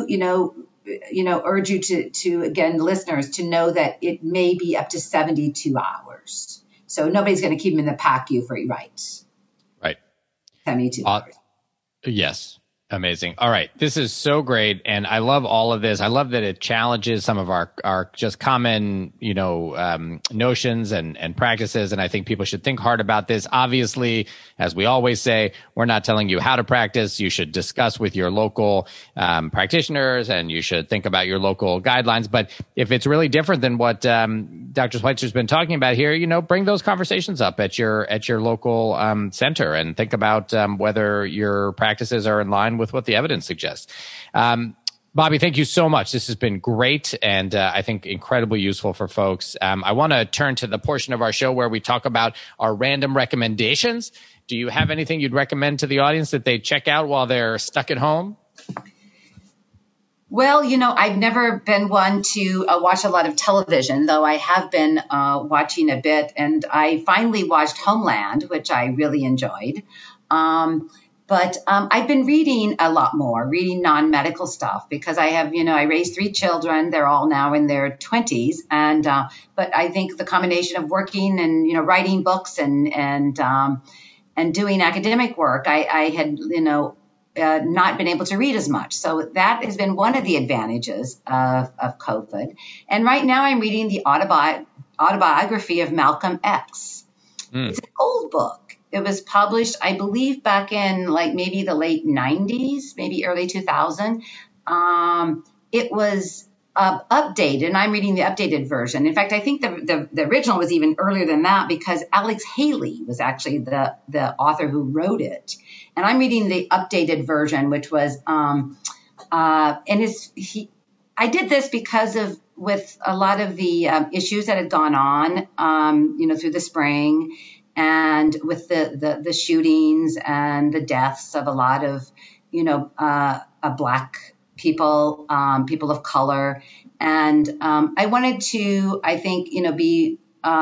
urge you to, again, listeners, to know that it may be up to 72 hours. So nobody's going to keep them in the PACU for right. Right. 72 hours. Yes. Amazing. All right. This is so great. And I love all of this. I love that it challenges some of our just common, notions and practices. And I think people should think hard about this. Obviously, as we always say, we're not telling you how to practice. You should discuss with your local practitioners, and you should think about your local guidelines. But if it's really different than what Dr. Schweitzer's been talking about here, bring those conversations up at your local center and think about whether your practices are in line with what the evidence suggests. Bobby, thank you so much. This has been great and I think incredibly useful for folks. I want to turn to the portion of our show where we talk about our random recommendations. Do you have anything you'd recommend to the audience that they check out while they're stuck at home? Well, I've never been one to watch a lot of television, though I have been watching a bit. And I finally watched Homeland, which I really enjoyed. But I've been reading a lot more, reading non-medical stuff because I have, I raised 3 children. They're all now in their 20s. And but I think the combination of working and, writing books and doing academic work, I had, not been able to read as much. So that has been one of the advantages of COVID. And right now I'm reading the autobiography of Malcolm X. It's an old book. It was published, I believe, back in like maybe the late 90s, maybe early 2000. It was updated, and I'm reading the updated version. In fact, I think the original was even earlier than that because Alex Haley was actually the author who wrote it. And I'm reading the updated version, which was, I did this because with a lot of the issues that had gone on, through the spring, and with the shootings and the deaths of a lot of, Black people, people of color. And I wanted to, I think, be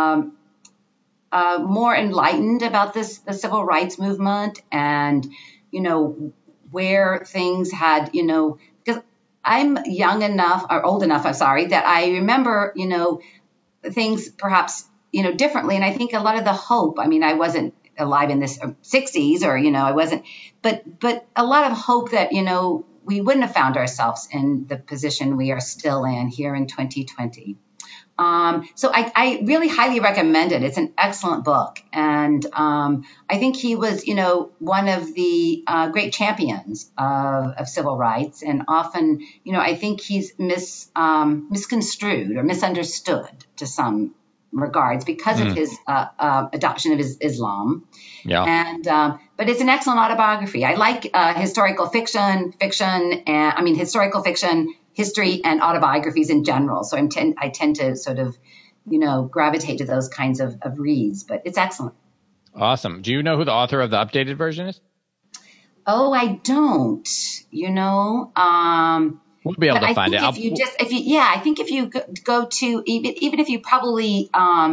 more enlightened about the civil rights movement and, where things had, because I'm young enough or old enough, I'm sorry, that I remember, things perhaps differently. And I think a lot of the hope, I wasn't alive in the 60s or, I wasn't, but a lot of hope that, we wouldn't have found ourselves in the position we are still in here in 2020. So I really highly recommend it. It's an excellent book. And I think he was, one of the great champions of civil rights. And often, I think he's misconstrued or misunderstood to some regards because of his adoption of Islam. Yeah. And but it's an excellent autobiography. I like historical fiction, historical fiction, history, and autobiographies in general. So I tend to sort of, gravitate to those kinds of reads. But it's excellent. Awesome. Do you know who the author of the updated version is? Oh, I don't. We'll be able to find it. I think if you go to even if you probably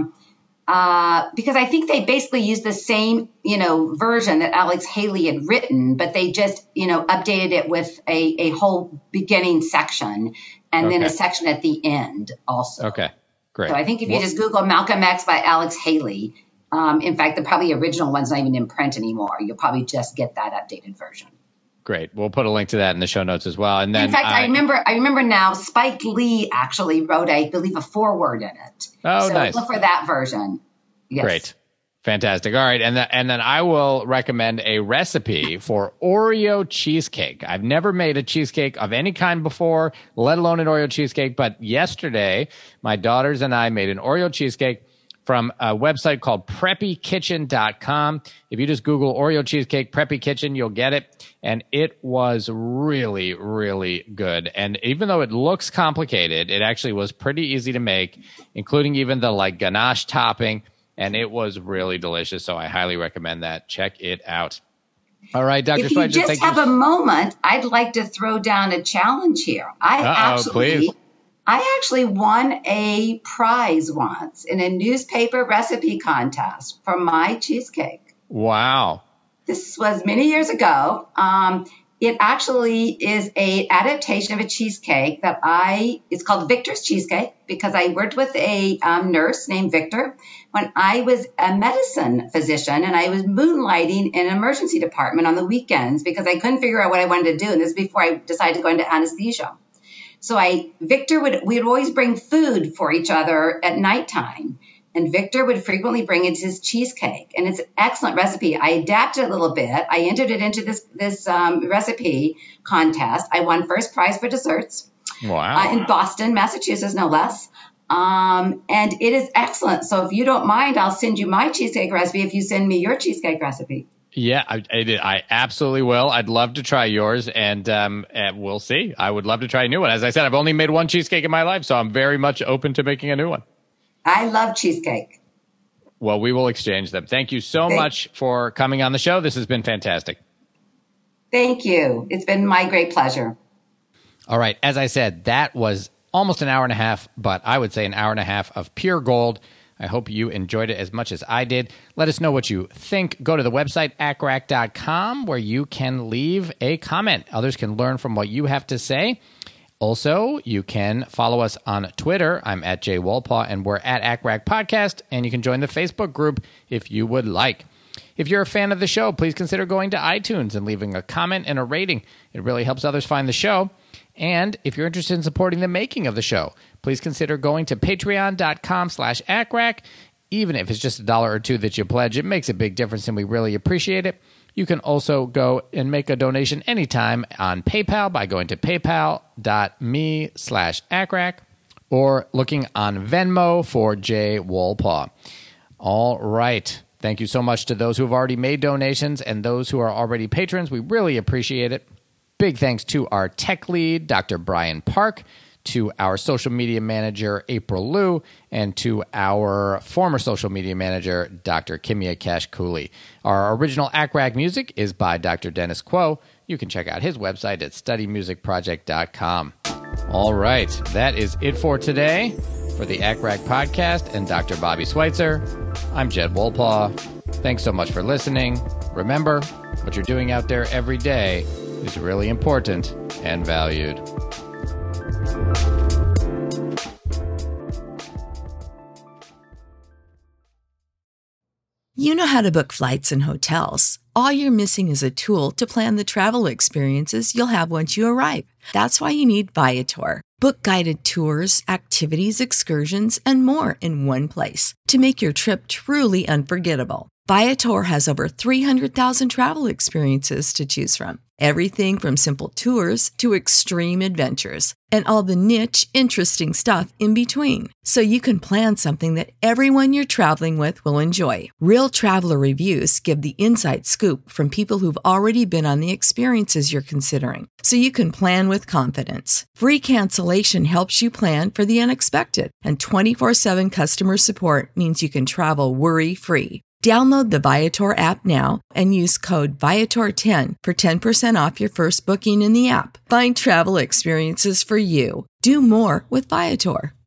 because I think they basically use the same version that Alex Haley had written, but they just updated it with a whole beginning section and then a section at the end also. Okay, great. So I think if you just Google Malcolm X by Alex Haley, in fact the probably original one's not even in print anymore. You'll probably just get that updated version. Great. We'll put a link to that in the show notes as well. And then, in fact, I remember now. Spike Lee actually wrote, I believe, a foreword in it. Oh, so nice. Look for that version. Yes. Great, fantastic. All right, and then I will recommend a recipe for Oreo cheesecake. I've never made a cheesecake of any kind before, let alone an Oreo cheesecake. But yesterday, my daughters and I made an Oreo cheesecake from a website called preppykitchen.com. If you just Google Oreo cheesecake, Preppy Kitchen, you'll get it. And it was really, really good. And even though it looks complicated, it actually was pretty easy to make, including even the ganache topping. And it was really delicious. So I highly recommend that. Check it out. All right, Dr. If you just have a moment, I'd like to throw down a challenge here. Please. I actually won a prize once in a newspaper recipe contest for my cheesecake. Wow. This was many years ago. It actually is an adaptation of a cheesecake that it's called Victor's Cheesecake because I worked with a nurse named Victor when I was a medicine physician and I was moonlighting in an emergency department on the weekends because I couldn't figure out what I wanted to do. And this is before I decided to go into anesthesia. So we would always bring food for each other at nighttime. And Victor would frequently bring in his cheesecake. And it's an excellent recipe. I adapted it a little bit. I entered it into this recipe contest. I won first prize for desserts. Wow. In Boston, Massachusetts, no less. And it is excellent. So if you don't mind, I'll send you my cheesecake recipe if you send me your cheesecake recipe. Yeah, I absolutely will. I'd love to try yours, and we'll see. I would love to try a new one. As I said, I've only made one cheesecake in my life, so I'm very much open to making a new one. I love cheesecake. Well, we will exchange them. Thank you so much for coming on the show. This has been fantastic. Thank you. It's been my great pleasure. All right. As I said, that was almost an hour and a half, but I would say an hour and a half of pure gold. I hope you enjoyed it as much as I did. Let us know what you think. Go to the website, acrac.com, where you can leave a comment. Others can learn from what you have to say. Also, you can follow us on Twitter. I'm at Jay Wolpaw, and we're at ACRAC Podcast, and you can join the Facebook group if you would like. If you're a fan of the show, please consider going to iTunes and leaving a comment and a rating. It really helps others find the show. And if you're interested in supporting the making of the show, please consider going to patreon.com/ACRAC. Even if it's just $1 or $2 that you pledge, it makes a big difference, and we really appreciate it. You can also go and make a donation anytime on PayPal by going to paypal.me/ACRAC or looking on Venmo for Jay Wolpaw. All right. Thank you so much to those who have already made donations and those who are already patrons. We really appreciate it. Big thanks to our tech lead, Dr. Brian Park, to our social media manager, April Liu, and to our former social media manager, Dr. Kimia Cash-Cooley. Our original ACRAC music is by Dr. Dennis Quo. You can check out his website at studymusicproject.com. All right, that is it for today. For the ACRAC podcast and Dr. Bobby Schweitzer, I'm Jed Wolpaw. Thanks so much for listening. Remember, what you're doing out there every day is really important and valued. You know how to book flights and hotels. All you're missing is a tool to plan the travel experiences you'll have once you arrive. That's why you need Viator. Book guided tours, activities, excursions, and more in one place to make your trip truly unforgettable. Viator has over 300,000 travel experiences to choose from. Everything from simple tours to extreme adventures and all the niche, interesting stuff in between. So you can plan something that everyone you're traveling with will enjoy. Real traveler reviews give the inside scoop from people who've already been on the experiences you're considering. So you can plan with confidence. Free cancellation helps you plan for the unexpected. And 24/7 customer support means you can travel worry-free. Download the Viator app now and use code Viator10 for 10% off your first booking in the app. Find travel experiences for you. Do more with Viator.